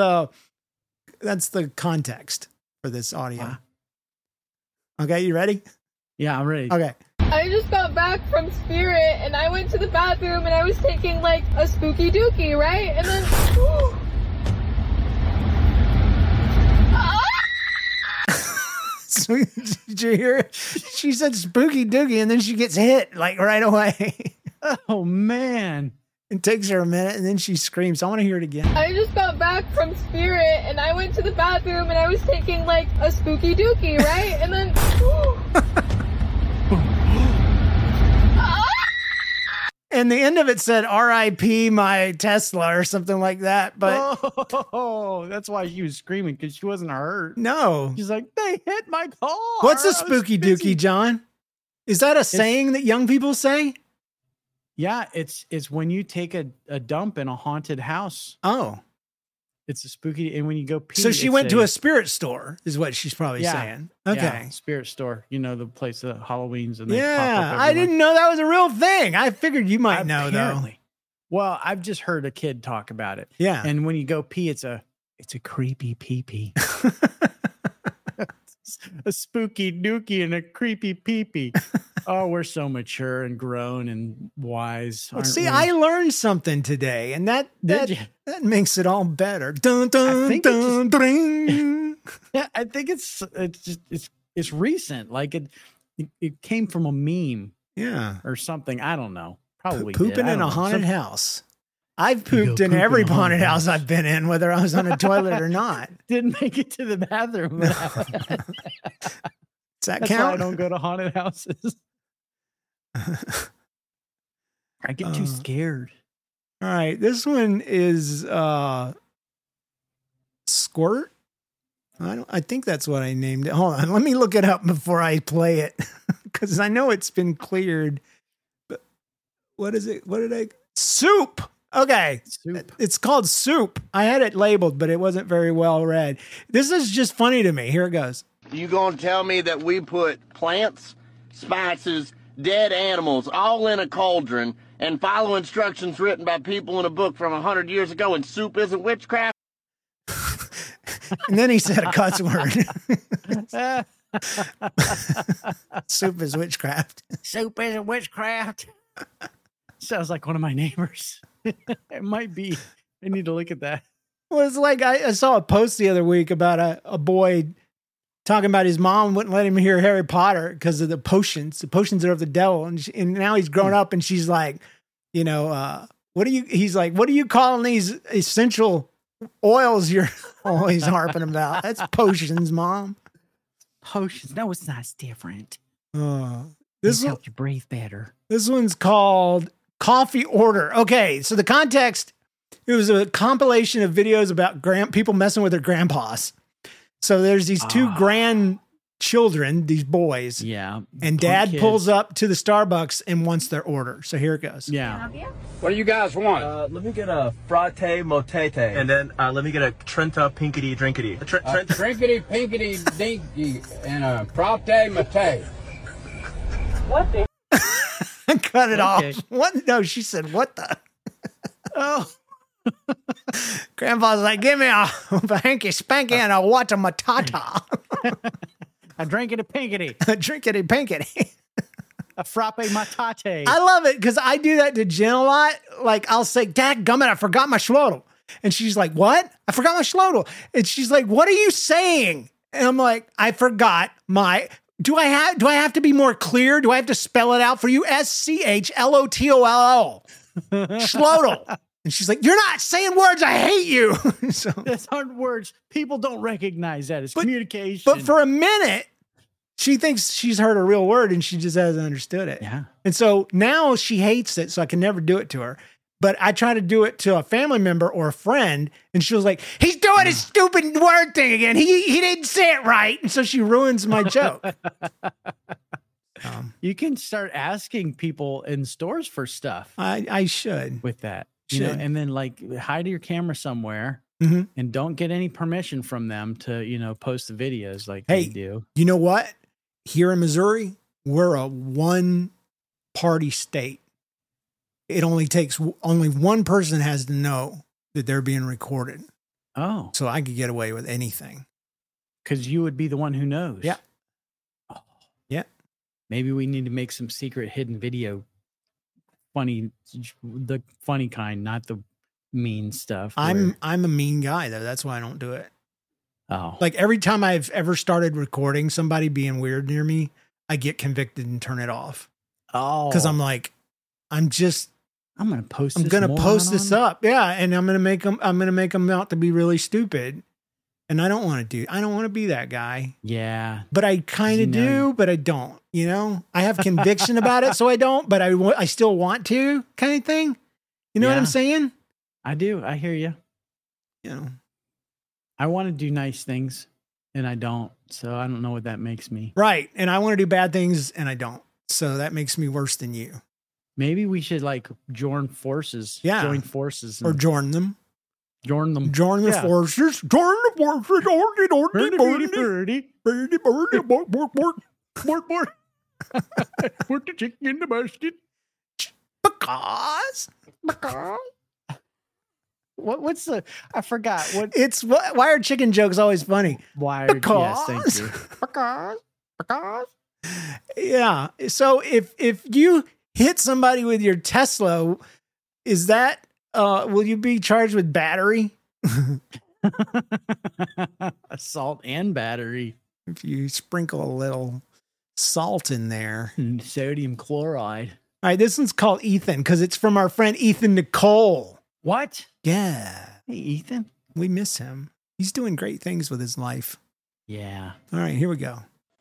context for this audio. Wow. Okay. You ready? Yeah, I'm ready. Okay. I just got back from Spirit and I went to the bathroom and I was taking like a spooky dookie, right? And then So, did you hear it? She said spooky dookie, and then she gets hit like right away. Oh man. It takes her a minute, and then she screams. I want to hear it again. I just got back from Spirit and I went to the bathroom and I was taking like a spooky dookie, right? And then And the end of it said R.I.P. my Tesla or something like that. But that's why she was screaming, because she wasn't hurt. no. She's like, they hit my car. What's a I was spooky busy." dookie, John? Is that a saying that young people say? Yeah, it's when you take a dump in a haunted house. Oh. It's a spooky, and when you go pee. So she it's went to a spirit store, is what she's probably Yeah. saying. Okay. Yeah, spirit store. You know, the place that Halloween's and they pop Yeah, up I everywhere. didn't know that was a real thing. I figured you might know, though. Apparently. Well, I've just heard a kid talk about it. Yeah. And when you go pee, it's a creepy pee-pee. A spooky dookie and a creepy pee-pee. Oh, we're so mature and grown and wise. Well, aren't see, we? I learned something today, and that you? makes it all better. Dun dun think dun dun. Yeah, I think it's recent. Like it came from a meme Yeah, or something. I don't know. Probably pooping in a haunted house. I've pooped in every haunted house I've been in, whether I was on a toilet or not. Didn't make it to the bathroom. Does that That's why I count? don't go to haunted houses. I get too scared. All right, this one is Squirt. I think that's what I named it. Hold on, let me look it up before I play it because I know it's been cleared. But what is it? What did I? Soup. Okay. Soup. It's called Soup. I had it labeled, but it wasn't very well read. This is just funny to me. Here it goes. You gonna tell me that we put plants, spices, dead animals all in a cauldron and follow instructions written by people in a book from 100 years ago and soup isn't witchcraft? And then he said a cuss word. Soup is witchcraft. Soup isn't witchcraft. Sounds like one of my neighbors. It might be. I need to look at that. Well, it's like I saw a post the other week about a boy talking about his mom wouldn't let him hear Harry Potter because of the potions. The potions are of the devil. And now he's grown up and she's like, he's like, what are you calling these essential oils you're always harping about? That's potions, Mom. Potions. No, it's not. It's different. This helps you breathe better. This one's called Coffee Order. Okay, so the context, it was a compilation of videos about people messing with their grandpas. So there's these two grandchildren, these boys. Yeah. And Dad pulls up to the Starbucks and wants their order. So here it goes. Yeah. What do you guys want? Let me get a fratte motete. And then let me get a Trenta pinkity drinkity. Drinkity, pinkity, dinky, and a fratte mate. What the? Cut it off. What? No, she said, what the? Oh. Grandpa's like, give me a hanky spanky and a water matata. A drinkity pinkity. A drinkity pinkity. A frappe matate. I love it because I do that to Jen a lot. Like, I'll say, Dadgummit, I forgot my schlotl. And she's like, what? I forgot my schlotl. And she's like, what are you saying? And I'm like, I forgot my... Do I have to be more clear? Do I have to spell it out for you? SCHLOTOLL. Schlotl. And she's like, "You're not saying words. I hate you." So That's hard words. People don't recognize that as communication. But for a minute, she thinks she's heard a real word and she just hasn't understood it. Yeah. And so now she hates it. So I can never do it to her. But I try to do it to a family member or a friend. And she was like, "He's doing his stupid word thing again. He didn't say it right." And so she ruins my joke. You can start asking people in stores for stuff. I should. With that. You know, and then like hide your camera somewhere and don't get any permission from them to, you know, post the videos like they do. You know what? Here in Missouri, we're a one-party state. It only takes only one person has to know that they're being recorded. Oh. So I could get away with anything. Because you would be the one who knows. Yeah. Oh. Yeah. Maybe we need to make some secret hidden video. The funny kind, not the mean stuff. I'm a mean guy though. That's why I don't do it. Oh. Like every time I've ever started recording somebody being weird near me, I get convicted and turn it off. Oh. Because I'm like, I'm gonna post this up. Yeah. And I'm gonna make them out to be really stupid. And I don't want to be that guy. Yeah. But I kind of do, but I don't, you know, I have conviction about it. So I don't, but I still want to kind of thing. You know what I'm saying? I do. I hear you. You know, I want to do nice things and I don't. So I don't know what that makes me. Right. And I want to do bad things and I don't. So that makes me worse than you. Maybe we should like join forces. Yeah. Join forces. Or join them. Join them. Join the forces. Join the forces. Put the chicken in the basket. Because. What's the? I forgot. Why are chicken jokes always funny? Wired. Because. Yes, thank you. Because. Yeah. So if you hit somebody with your Tesla, is that will you be charged with battery? Assault and battery. If you sprinkle a little salt in there. Sodium chloride. All right, this one's called Ethan because it's from our friend Ethan Nicole. What? Yeah. Hey, Ethan. We miss him. He's doing great things with his life. Yeah. All right, here we go.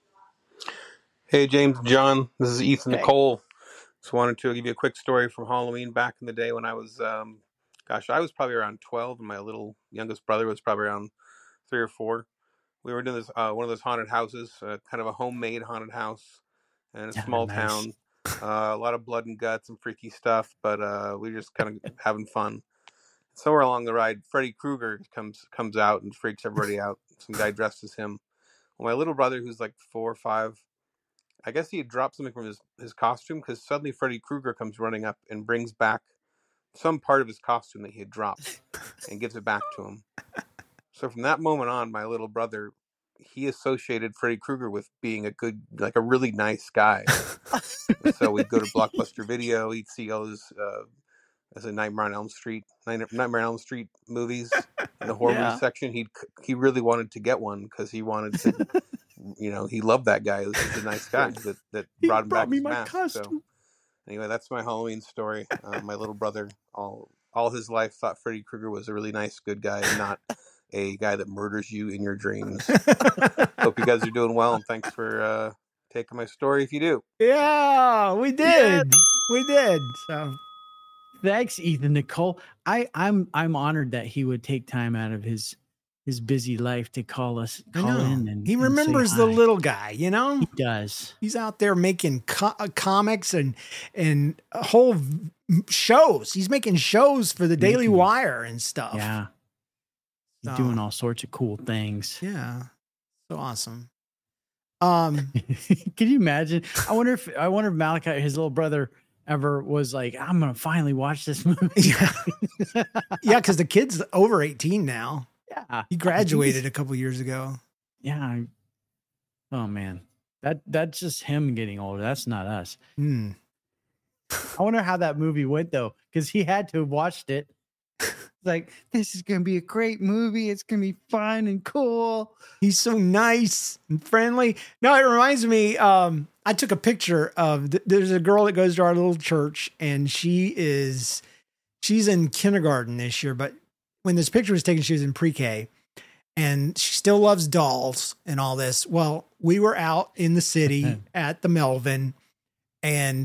Hey, James and John. This is Ethan Nicole. Just wanted to give you a quick story from Halloween back in the day when I was, I was probably around 12 and my little youngest brother was probably around 3 or 4. We were doing this, one of those haunted houses, kind of a homemade haunted house in a small town. A lot of blood and guts and freaky stuff, but we were just kind of having fun. Somewhere along the ride, Freddy Krueger comes out and freaks everybody out. Some guy dressed as him. Well, my little brother, who's like 4 or 5, I guess he had dropped something from his costume because suddenly Freddy Krueger comes running up and brings back some part of his costume that he had dropped and gives it back to him. So from that moment on, my little brother, he associated Freddy Krueger with being a really nice guy. So we'd go to Blockbuster Video. He'd see all his Nightmare on Elm Street movies in the horror movie section. He really wanted to get one because he wanted to. He loved that guy. He was a nice guy that brought him back his mask. So anyway, that's my Halloween story. My little brother, all his life, thought Freddy Krueger was a really nice, good guy and not a guy that murders you in your dreams. Hope you guys are doing well, and thanks for taking my story if you do. Yeah, we did. Yeah. We did. So thanks, Ethan Nicole. I'm honored that he would take time out of his busy life to call in. And he remembers the little guy, you know? He does. He's out there making comics and whole shows. He's making shows for the Daily Wire and stuff. Yeah. He's doing all sorts of cool things. Yeah. So awesome. Can you imagine? I wonder if Malachi, his little brother, ever was like, I'm going to finally watch this movie. Yeah. Yeah. Cause the kid's over 18 now. Yeah. He graduated a couple years ago. Yeah. Oh man. That's just him getting older. That's not us. I wonder how that movie went though. Cause he had to have watched it. Like, this is going to be a great movie. It's going to be fun and cool. He's so nice and friendly. No, it reminds me, I took a picture of, there's a girl that goes to our little church and she is she's in kindergarten this year, but when this picture was taken, she was in pre-K, and she still loves dolls and all this. Well, we were out in the city at the Melvin, and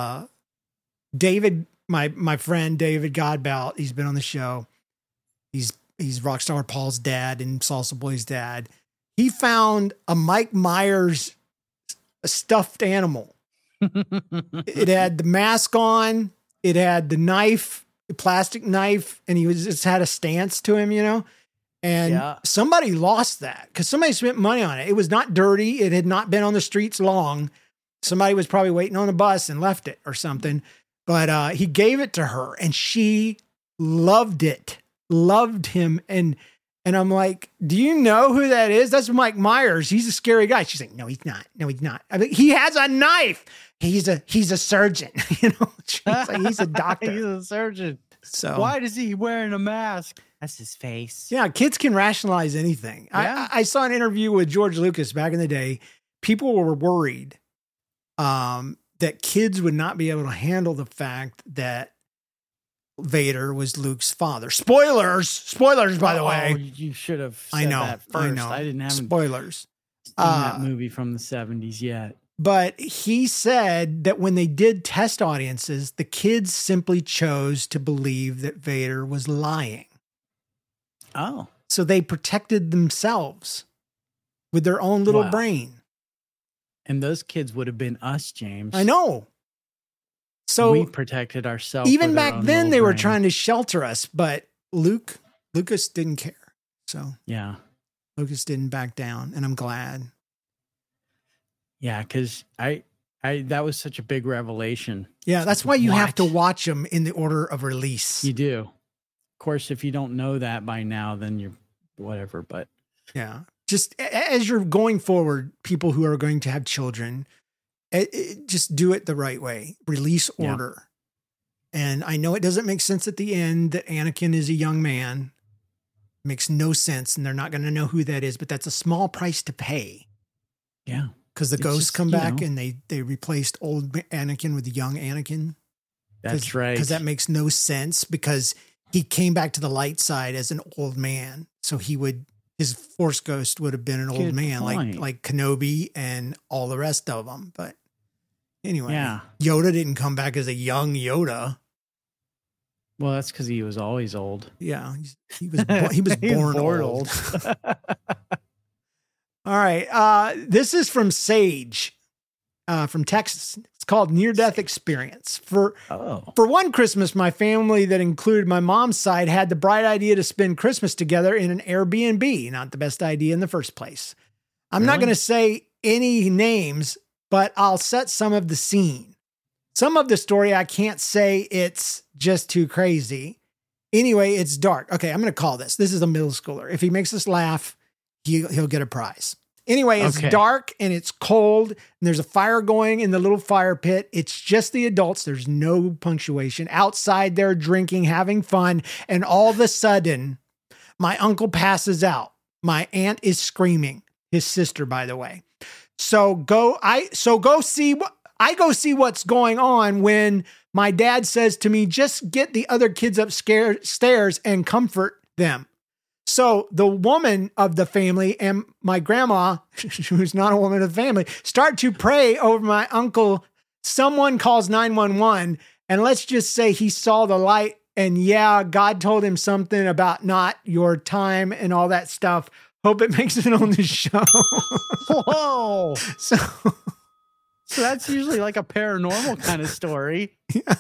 David, my friend David Godbout, he's been on the show. He's Rockstar Paul's dad and Salsa Boy's dad. He found a Mike Myers stuffed animal. It had the mask on. It had the knife, the plastic knife, and he just had a stance to him, you know? And somebody lost that because somebody spent money on it. It was not dirty. It had not been on the streets long. Somebody was probably waiting on a bus and left it or something. But he gave it to her, and she loved it, loved him. And I'm like, do you know who that is? That's Mike Myers. He's a scary guy. She's like, no, he's not. No, he's not. I mean, he has a knife. He's a surgeon. You know, she's like, he's a doctor. He's a surgeon. So why is he wearing a mask? That's his face. Yeah, kids can rationalize anything. Yeah. I saw an interview with George Lucas back in the day. People were worried that kids would not be able to handle the fact that Vader was Luke's father. Spoilers, by the way. You should have said that first. I know. I didn't have spoilers. Seen that movie from the 70s yet. But he said that when they did test audiences, the kids simply chose to believe that Vader was lying. Oh. So they protected themselves with their own little brain. And those kids would have been us, James. I know. So we protected ourselves. Even back then, they were trying to shelter us, but Lucas didn't care. So yeah, Lucas didn't back down, and I'm glad. Yeah, because that was such a big revelation. Yeah, that's why you have to watch them in the order of release. You do. Of course, if you don't know that by now, then you're whatever. But yeah, just as you're going forward, people who are going to have children, just do it the right way. Release order. Yeah. And I know it doesn't make sense at the end that Anakin is a young man. It makes no sense, and they're not going to know who that is, but that's a small price to pay. Yeah. Because the ghosts come back and they replaced old Anakin with young Anakin. That's right. Because that makes no sense, because he came back to the light side as an old man. So his Force ghost would have been an old man, like Kenobi and all the rest of them. But anyway, Yoda didn't come back as a young Yoda. Well, that's because he was always old. Yeah, he was born old. All right, this is from Sage, from Texas. It's called Near Death Experience. For one Christmas, my family that included my mom's side had the bright idea to spend Christmas together in an Airbnb. Not the best idea in the first place. I'm not going to say any names, but I'll set some of the scene. Some of the story I can't say, it's just too crazy. Anyway, it's dark. Okay, I'm going to call this. This is a middle schooler. If he makes us laugh, he'll get a prize. Anyway, it's dark and it's cold, and there's a fire going in the little fire pit. It's just the adults. There's no punctuation. Outside, they're drinking, having fun, and all of a sudden, my uncle passes out. My aunt is screaming. His sister, by the way. I go see what's going on when my dad says to me, just get the other kids upstairs and comfort them. So the woman of the family and my grandma, who's not a woman of the family, start to pray over my uncle. Someone calls 911, and let's just say he saw the light, and God told him something about not your time and all that stuff. Hope it makes it on the show. Whoa. So that's usually like a paranormal kind of story.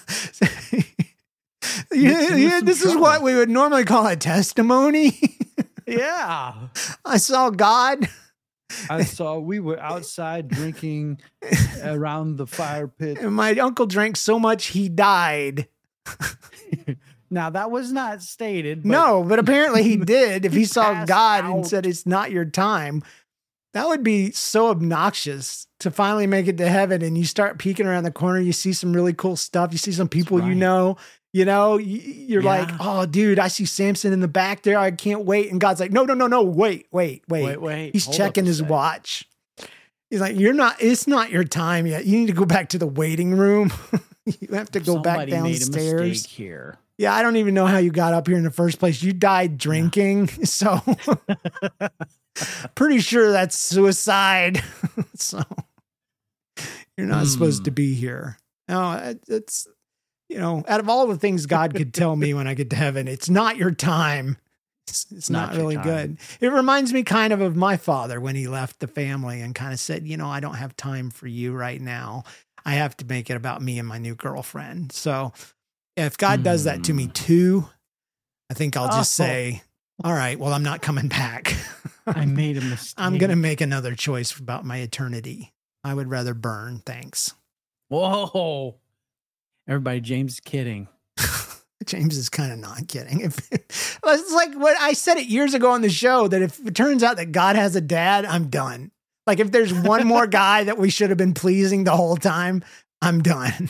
This is what we would normally call a testimony. Yeah. I saw God. We were outside drinking around the fire pit. And my uncle drank so much he died. Now, that was not stated. But apparently he did. If he saw God and said, it's not your time, that would be so obnoxious to finally make it to heaven. And you start peeking around the corner. You see some really cool stuff. You see some people you're like, oh, dude, I see Samson in the back there. I can't wait. And God's like, no, wait. He's checking his watch. He's like, it's not your time yet. You need to go back to the waiting room. You have to go back downstairs. Made a mistake here. Yeah, I don't even know how you got up here in the first place. You died drinking, so pretty sure that's suicide. So you're not supposed to be here. No, it's, out of all the things God could tell me when I get to heaven, it's not your time. It's not really good. It reminds me kind of my father when he left the family and kind of said, I don't have time for you right now. I have to make it about me and my new girlfriend. So if God does that to me too, I think I'll just say, all right, well, I'm not coming back. I made a mistake. I'm going to make another choice about my eternity. I would rather burn. Thanks. Whoa. Everybody, James is kidding. James is kind of not kidding. It's like what I said it years ago on the show, that if it turns out that God has a dad, I'm done. Like if there's one more guy that we should have been pleasing the whole time, I'm done.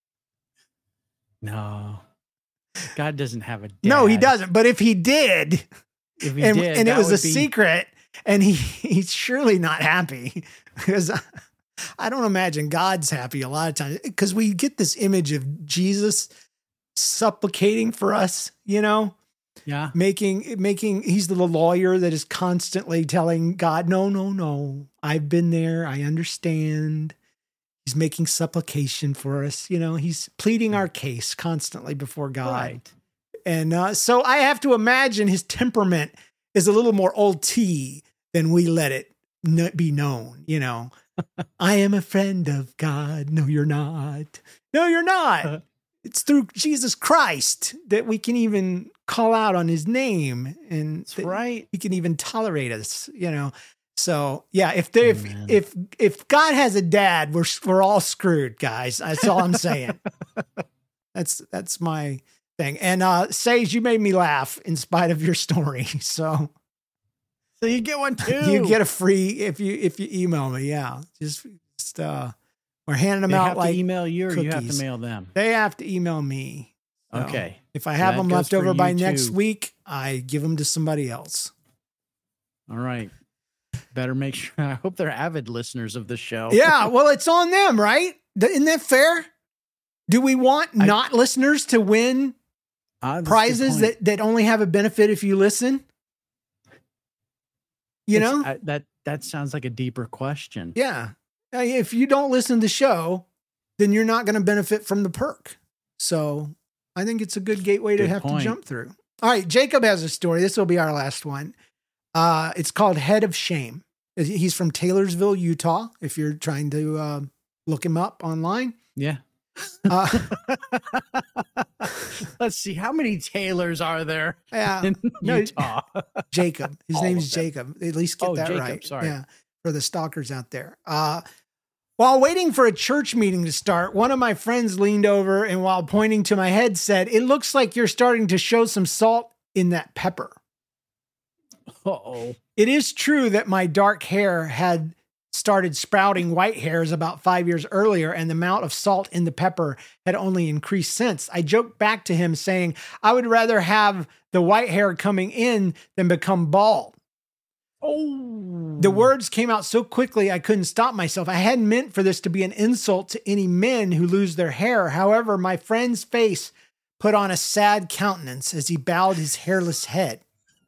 No, God doesn't have a dad. No, he doesn't. But if he did, and it was a secret, and he's surely not happy, because I don't imagine God's happy a lot of times, because we get this image of Jesus supplicating for us, Yeah. Making he's the lawyer that is constantly telling God, no, I've been there. I understand. He's making supplication for us. He's pleading our case constantly before God. Right. And so I have to imagine his temperament is a little more old tea than we let it be known. I am a friend of God. No, you're not. No, you're not. It's through Jesus Christ that we can even call out on his name, and that's right. He can even tolerate us, So yeah, if God has a dad, we're all screwed, guys. That's all I'm saying. That's my thing. And Sage, you made me laugh in spite of your story. So you get one too. You get a free if you email me. Yeah, just we're handing them out like email you, or cookies. You have to mail them. They have to email me. So okay. If I have them left over by next week, I give them to somebody else. All right. Better make sure. I hope they're avid listeners of the show. Yeah. Well, it's on them, right? Isn't that fair? Do we want not listeners to win prizes that only have a benefit if you listen? That sounds like a deeper question. Yeah. If you don't listen to the show, then you're not going to benefit from the perk. So I think it's a good gateway to to jump through. All right. Jacob has a story. This will be our last one. It's called Head of Shame. He's from Taylorsville, Utah. If you're trying to look him up online. Yeah. Let's see. How many Taylors are there in Utah? Jacob. His name is Jacob. At least get that Jacob, right. Sorry. Yeah. For the stalkers out there. While waiting for a church meeting to start, one of my friends leaned over and while pointing to my head said, "It looks like you're starting to show some salt in that pepper." Uh-oh. It is true that my dark hair had started sprouting white hairs about 5 years earlier, and the amount of salt in the pepper had only increased since. I joked back to him saying, I would rather have the white hair coming in than become bald. Oh. The words came out so quickly I couldn't stop myself. I hadn't meant for this to be an insult to any men who lose their hair. However, my friend's face put on a sad countenance as he bowed his hairless head.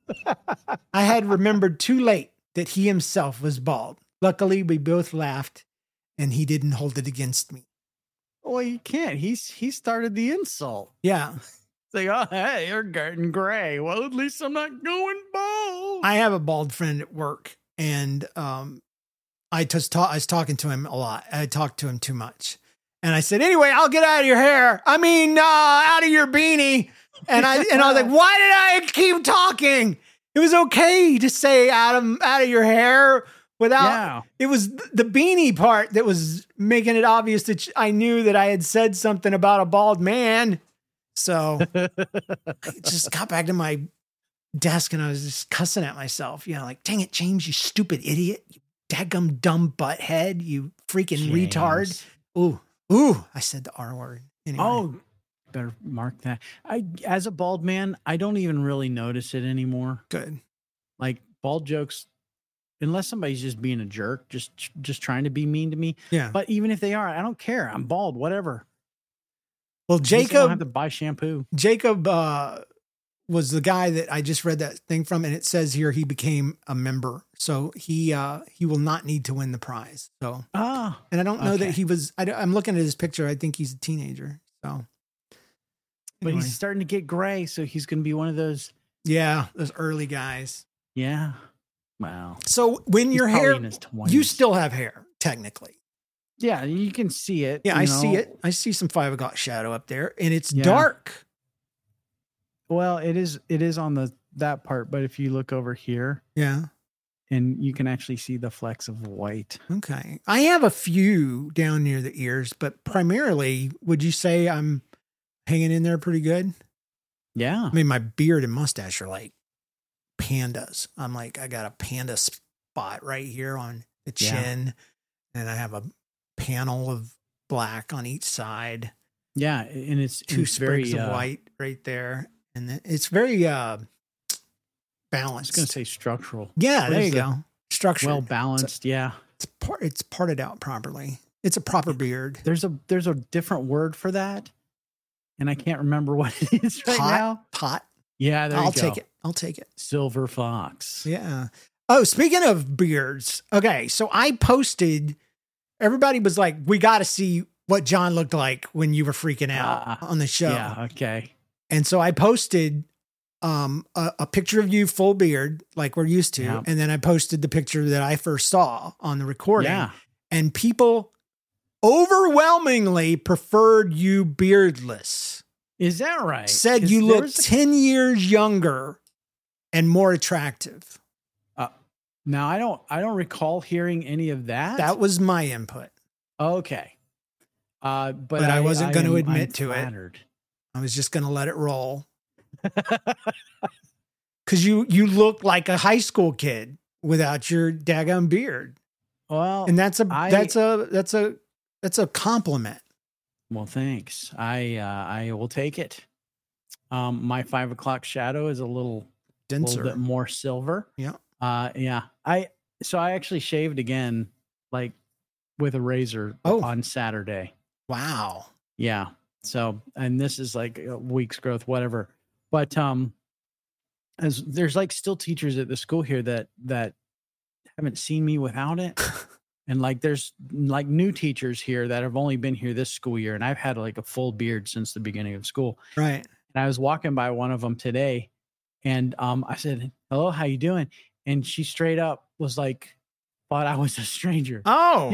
I had remembered too late that he himself was bald. Luckily, we both laughed, and he didn't hold it against me. Well, he can't. He started the insult. Yeah. It's like, oh, hey, you're getting gray. Well, at least I'm not going bald. I have a bald friend at work, and I was talking to him a lot. I talked to him too much. And I said, anyway, I'll get out of your hair. I mean, out of your beanie. And I was like, why did I keep talking? It was okay to say out of your hair without, It was the beanie part that was making it obvious that I knew that I had said something about a bald man. So I just got back to my desk and I was just cussing at myself, like, dang it, James, you stupid idiot, you daggum dumb butthead, you freaking retard. Ooh, I said the R word. Anyway. Oh, better mark that. As a bald man, I don't even really notice it anymore. Good. Like bald jokes, unless somebody's just being a jerk, just trying to be mean to me. Yeah. But even if they are, I don't care. I'm bald, whatever. Well, You just don't Jacob have to buy shampoo. Jacob was the guy that I just read that thing from, and it says here he became a member, so he will not need to win the prize. So, and I don't know that he was. I'm looking at his picture. I think he's a teenager. So, but he's starting to get gray, so he's going to be one of those. Yeah, those early guys. Yeah. Wow. So when your hair, you still have hair technically. Yeah, you can see it. Yeah, I see it. I see some 5 o'clock shadow up there, and it's dark. Well, it is on that part, but if you look over here, and you can actually see the flecks of white. Okay, I have a few down near the ears, but primarily, would you say I'm hanging in there pretty good? Yeah, I mean, my beard and mustache are like pandas. I'm like, I got a panda spot right here on the chin, and I have a panel of black on each side. Yeah, and it's two it's sprigs very, of white right there. And it's very balanced. I was going to say structural. Yeah, there you go. Structured. Well balanced. It's parted out properly. It's a proper beard. There's a different word for that, and I can't remember what it is right now. Pot. Yeah, there I'll you go. I'll take it. Silver fox. Yeah. Oh, speaking of beards. Okay, so I posted. Everybody was like, "We got to see what John looked like when you were freaking out on the show." Yeah. Okay. And so I posted a picture of you full beard, like we're used to. Yeah. And then I posted the picture that I first saw on the recording. Yeah. And people overwhelmingly preferred you beardless. Is that right? Said you look 10 years younger and more attractive. Now I don't recall hearing any of that. That was my input. Okay. But I wasn't going to admit to flattered. it. I was just going to let it roll. Because you look like a high school kid without your daggone beard. Well, and that's a compliment. Well, thanks. I will take it. My 5 o'clock shadow is a little denser, a little bit more silver. Yeah. Yeah. I actually shaved again, like with a razor on Saturday. Wow. Yeah. So, and this is like a week's growth, whatever. But as there's like still teachers at the school here that haven't seen me without it. And like there's like new teachers here that have only been here this school year, and I've had like a full beard since the beginning of school. Right. And I was walking by one of them today, and I said, "Hello, how you doing?" And she straight up was like, thought I was a stranger. Oh.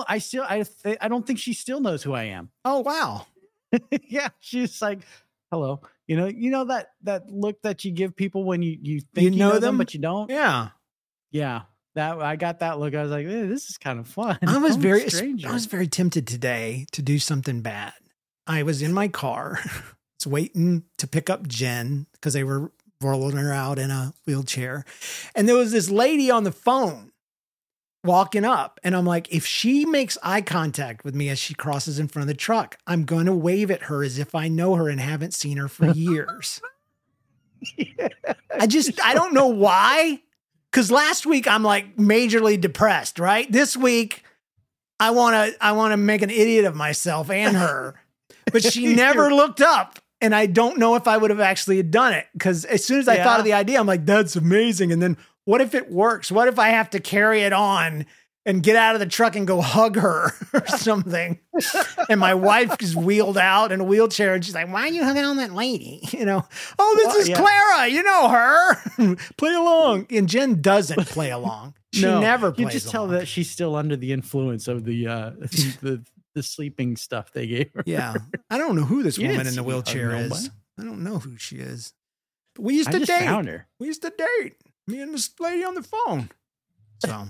I don't think she still knows who I am. Oh, wow. Yeah, she's like, "Hello." You know that look that you give people when you think you know them, but you don't. Yeah, yeah. That I got that look. I was like, "This is kind of fun." I was very tempted today to do something bad. I was in my car, was waiting to pick up Jen because they were rolling her out in a wheelchair, and there was this lady on the phone walking up, and I'm like, if she makes eye contact with me as she crosses in front of the truck, I'm going to wave at her as if I know her and haven't seen her for years. Yeah. I don't know why. Because last week I'm like majorly depressed, right? This week I want to make an idiot of myself and her, but she never looked up. And I don't know if I would have actually done it. Because as soon as I thought of the idea, I'm like, that's amazing. And then what if it works? What if I have to carry it on and get out of the truck and go hug her or something? And my wife is wheeled out in a wheelchair and she's like, why are you hugging on that lady? Oh, this is Clara. You know her. Play along. And Jen doesn't play along. She never plays along. You just tell that she's still under the influence of the sleeping stuff they gave her. Yeah. I don't know who this woman in the wheelchair is. I don't know who she is. But we used to date. Found her. We used to date. Me and this lady on the phone. So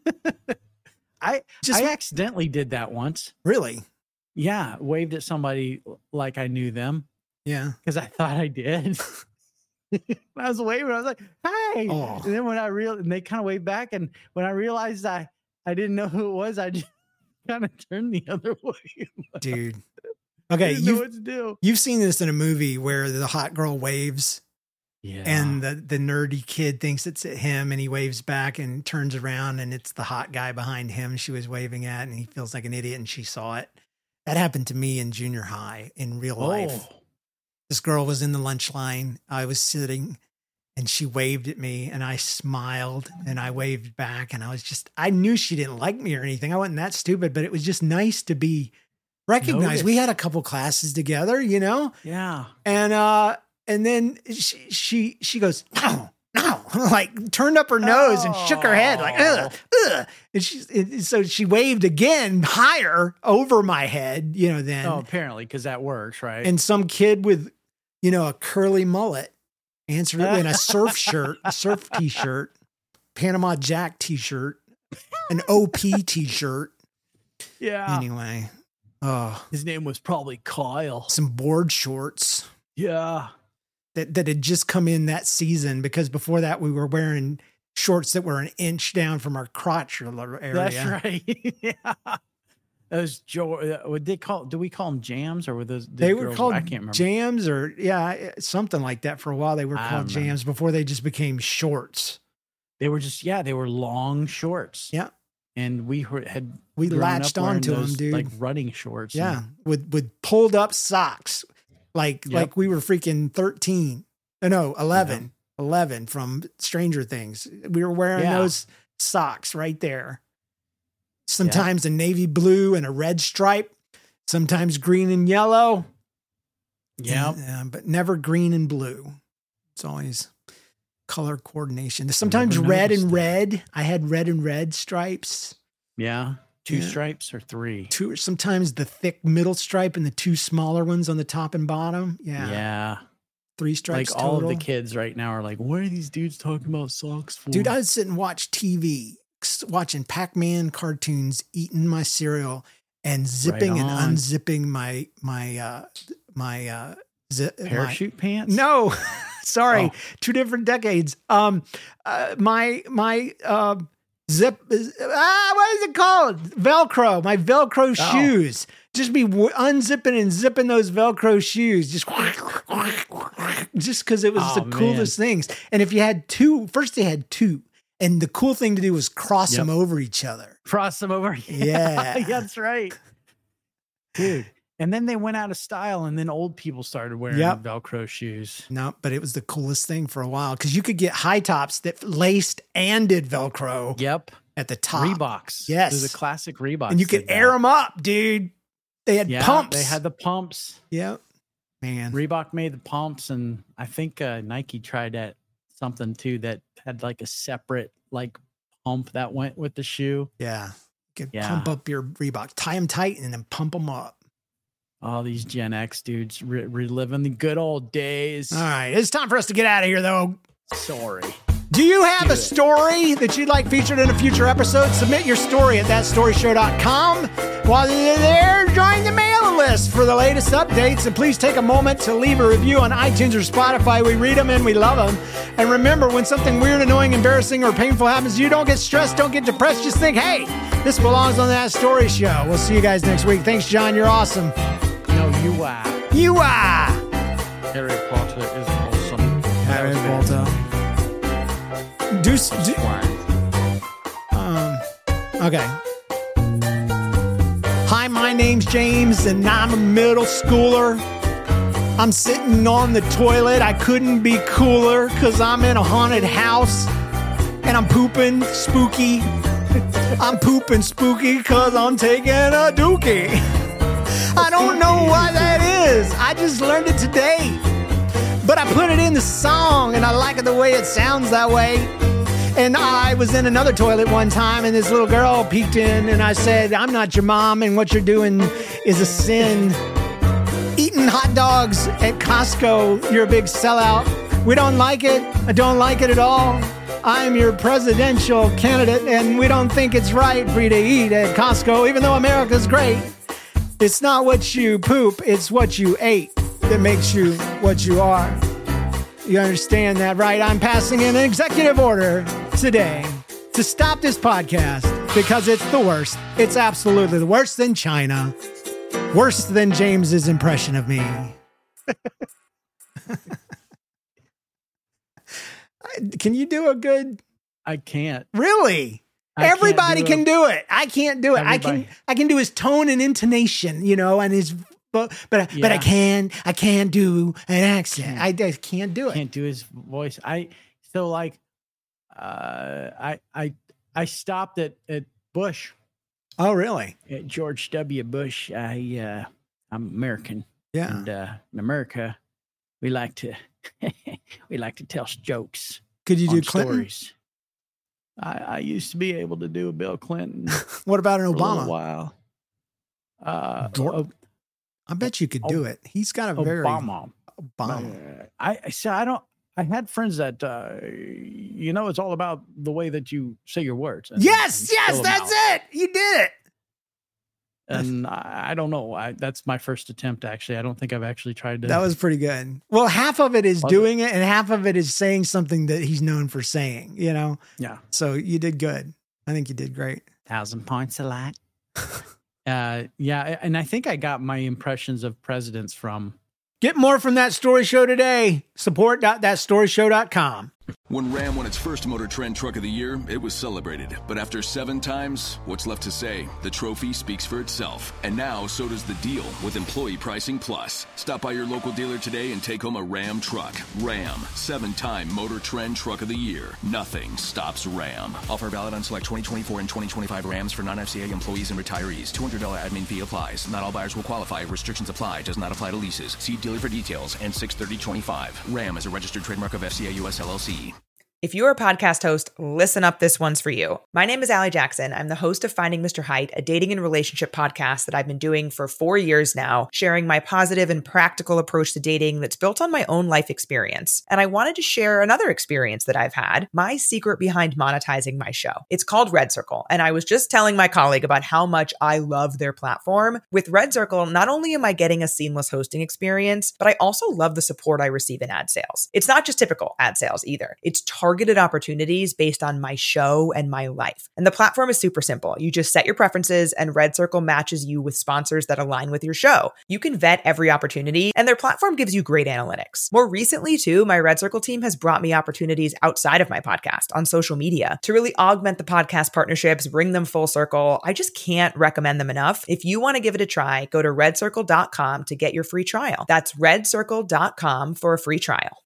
I accidentally did that once. Really? Yeah. Waved at somebody like I knew them. Yeah. Because I thought I did. I was waving. I was like, hey. Oh. And then when and they kind of waved back. And when I realized I didn't know who it was, I just kind of turned the other way. Dude. Okay. You've seen this in a movie where the hot girl waves. Yeah. And the nerdy kid thinks it's him and he waves back and turns around and it's the hot guy behind him she was waving at and he feels like an idiot and she saw it. That happened to me in junior high in real life. This girl was in the lunch line. I was sitting and she waved at me and I smiled and I waved back. And I knew she didn't like me or anything. I wasn't that stupid, but it was just nice to be recognized. Notice. We had a couple classes together, Yeah. And then she goes, no, like turned up her nose and shook her head like, ugh. And so she waved again higher over my head, then. Oh, apparently, because that works, right? And some kid with, a curly mullet answered it in a surf t-shirt, Panama Jack t-shirt, an OP t-shirt. Yeah. Anyway. His name was probably Kyle. Some board shorts. Yeah. That had just come in that season, because before that we were wearing shorts that were an inch down from our crotch area. That's right. Yeah. Those do we call them jams, or were those they were girls? called I can't remember. jams, or something like that. For a while they were called jams before they just became shorts. They were they were long shorts. Yeah. And we latched onto them, dude. Like running shorts. Yeah. With pulled up socks. Like we were freaking 13. No, 11. Yeah. 11 from Stranger Things. We were wearing those socks right there. Sometimes a navy blue and a red stripe. Sometimes green and yellow. Yeah. But never green and blue. It's always color coordination. Sometimes red and red. I had red and red stripes. Yeah. Two stripes or three? Two. Sometimes the thick middle stripe and the two smaller ones on the top and bottom. Yeah. Yeah. 3 stripes all total. of the kids right now are like, what are these dudes talking about socks for? Dude, I would sit and watch TV, watching Pac-Man cartoons, eating my cereal, and zipping and unzipping my parachute pants? No, sorry, 2 different decades. My zip is, what is it called? Velcro, my Velcro shoes. Just be unzipping and zipping those Velcro shoes. Just because it was the coolest things. And if you had 2, first they had 2. And the cool thing to do was cross them over each other. Cross them over. Yeah. That's right. Dude. And then they went out of style, and then old people started wearing Velcro shoes. No, but it was the coolest thing for a while, because you could get high tops that laced and did Velcro. Yep. At the top. Reeboks. Yes. There's a classic Reebok. And you could air them up, dude. They had pumps. They had the pumps. Yep. Man. Reebok made the pumps, and I think Nike tried that something too that had like a separate like pump that went with the shoe. Yeah. You could pump up your Reebok, tie them tight, and then pump them up. All these Gen X dudes reliving the good old days. All right. It's time for us to get out of here, though. Sorry. Do you have a story that you'd like featured in a future episode? Submit your story at thatstoryshow.com. While you're there, join the mailing list for the latest updates. And please take a moment to leave a review on iTunes or Spotify. We read them and we love them. And remember, when something weird, annoying, embarrassing, or painful happens to you, don't get stressed, don't get depressed. Just think, hey, this belongs on That Story Show. We'll see you guys next week. Thanks, John. You're awesome. No, you are. You are. Harry Potter is awesome. Harry Potter. Okay. Hi, my name's James, and I'm a middle schooler. I'm sitting on the toilet. I couldn't be cooler, because I'm in a haunted house, and I'm pooping spooky. I'm pooping spooky because I'm taking a dookie. I don't know why that is. I just learned it today. But I put it in the song, and I like it the way it sounds that way. And I was in another toilet one time, and this little girl peeked in, and I said, I'm not your mom, and what you're doing is a sin. Eating hot dogs at Costco, you're a big sellout. We don't like it. I don't like it at all. I'm your presidential candidate, and we don't think it's right for you to eat at Costco, even though America's great. It's not what you poop, it's what you ate that makes you what you are. You understand that, right? I'm passing an executive order today to stop this podcast because it's the worst. It's absolutely worse than China. Worse than James's impression of me. Can you do a good? I can't. Really? Everybody can do it. I can't do it. I can do his tone and intonation, and his, but I can't do an accent. I can't do it. Can't do his voice. I stopped at Bush. Oh, really? At George W. Bush. I'm American. Yeah. And in America, we like to tell jokes. Could you do Clinton? Stories. I used to be able to do a Bill Clinton. What about an Obama? For a while. I bet you could do it. He's got a very Obama. I had friends that it's all about the way that you say your words. Yes, that's it. You did it. And I don't know. That's my first attempt, actually. I don't think I've actually tried to. That was pretty good. Well, half of it is doing it, and half of it is saying something that he's known for saying, Yeah. So you did good. I think you did great. 1,000 points a lot. Yeah. And I think I got my impressions of presidents from. Get more from That Story Show today. Support.thatstoryshow.com. When Ram won its first Motor Trend Truck of the Year, it was celebrated. But after 7 times, what's left to say? The trophy speaks for itself. And now, so does the deal with Employee Pricing Plus. Stop by your local dealer today and take home a Ram truck. Ram, 7-time Motor Trend Truck of the Year. Nothing stops Ram. Offer valid on select 2024 and 2025 Rams for non-FCA employees and retirees. $200 admin fee applies. Not all buyers will qualify. Restrictions apply. Does not apply to leases. See dealer for details. And 6/30/25. Ram is a registered trademark of FCA US LLC. If you're a podcast host, listen up, this one's for you. My name is Allie Jackson. I'm the host of Finding Mr. Height, a dating and relationship podcast that I've been doing for 4 years now, sharing my positive and practical approach to dating that's built on my own life experience. And I wanted to share another experience that I've had, my secret behind monetizing my show. It's called Red Circle, and I was just telling my colleague about how much I love their platform. With Red Circle, not only am I getting a seamless hosting experience, but I also love the support I receive in ad sales. It's not just typical ad sales either. It's targeted opportunities based on my show and my life. And the platform is super simple. You just set your preferences and Red Circle matches you with sponsors that align with your show. You can vet every opportunity and their platform gives you great analytics. More recently too, my Red Circle team has brought me opportunities outside of my podcast on social media to really augment the podcast partnerships, bring them full circle. I just can't recommend them enough. If you want to give it a try, go to redcircle.com to get your free trial. That's redcircle.com for a free trial.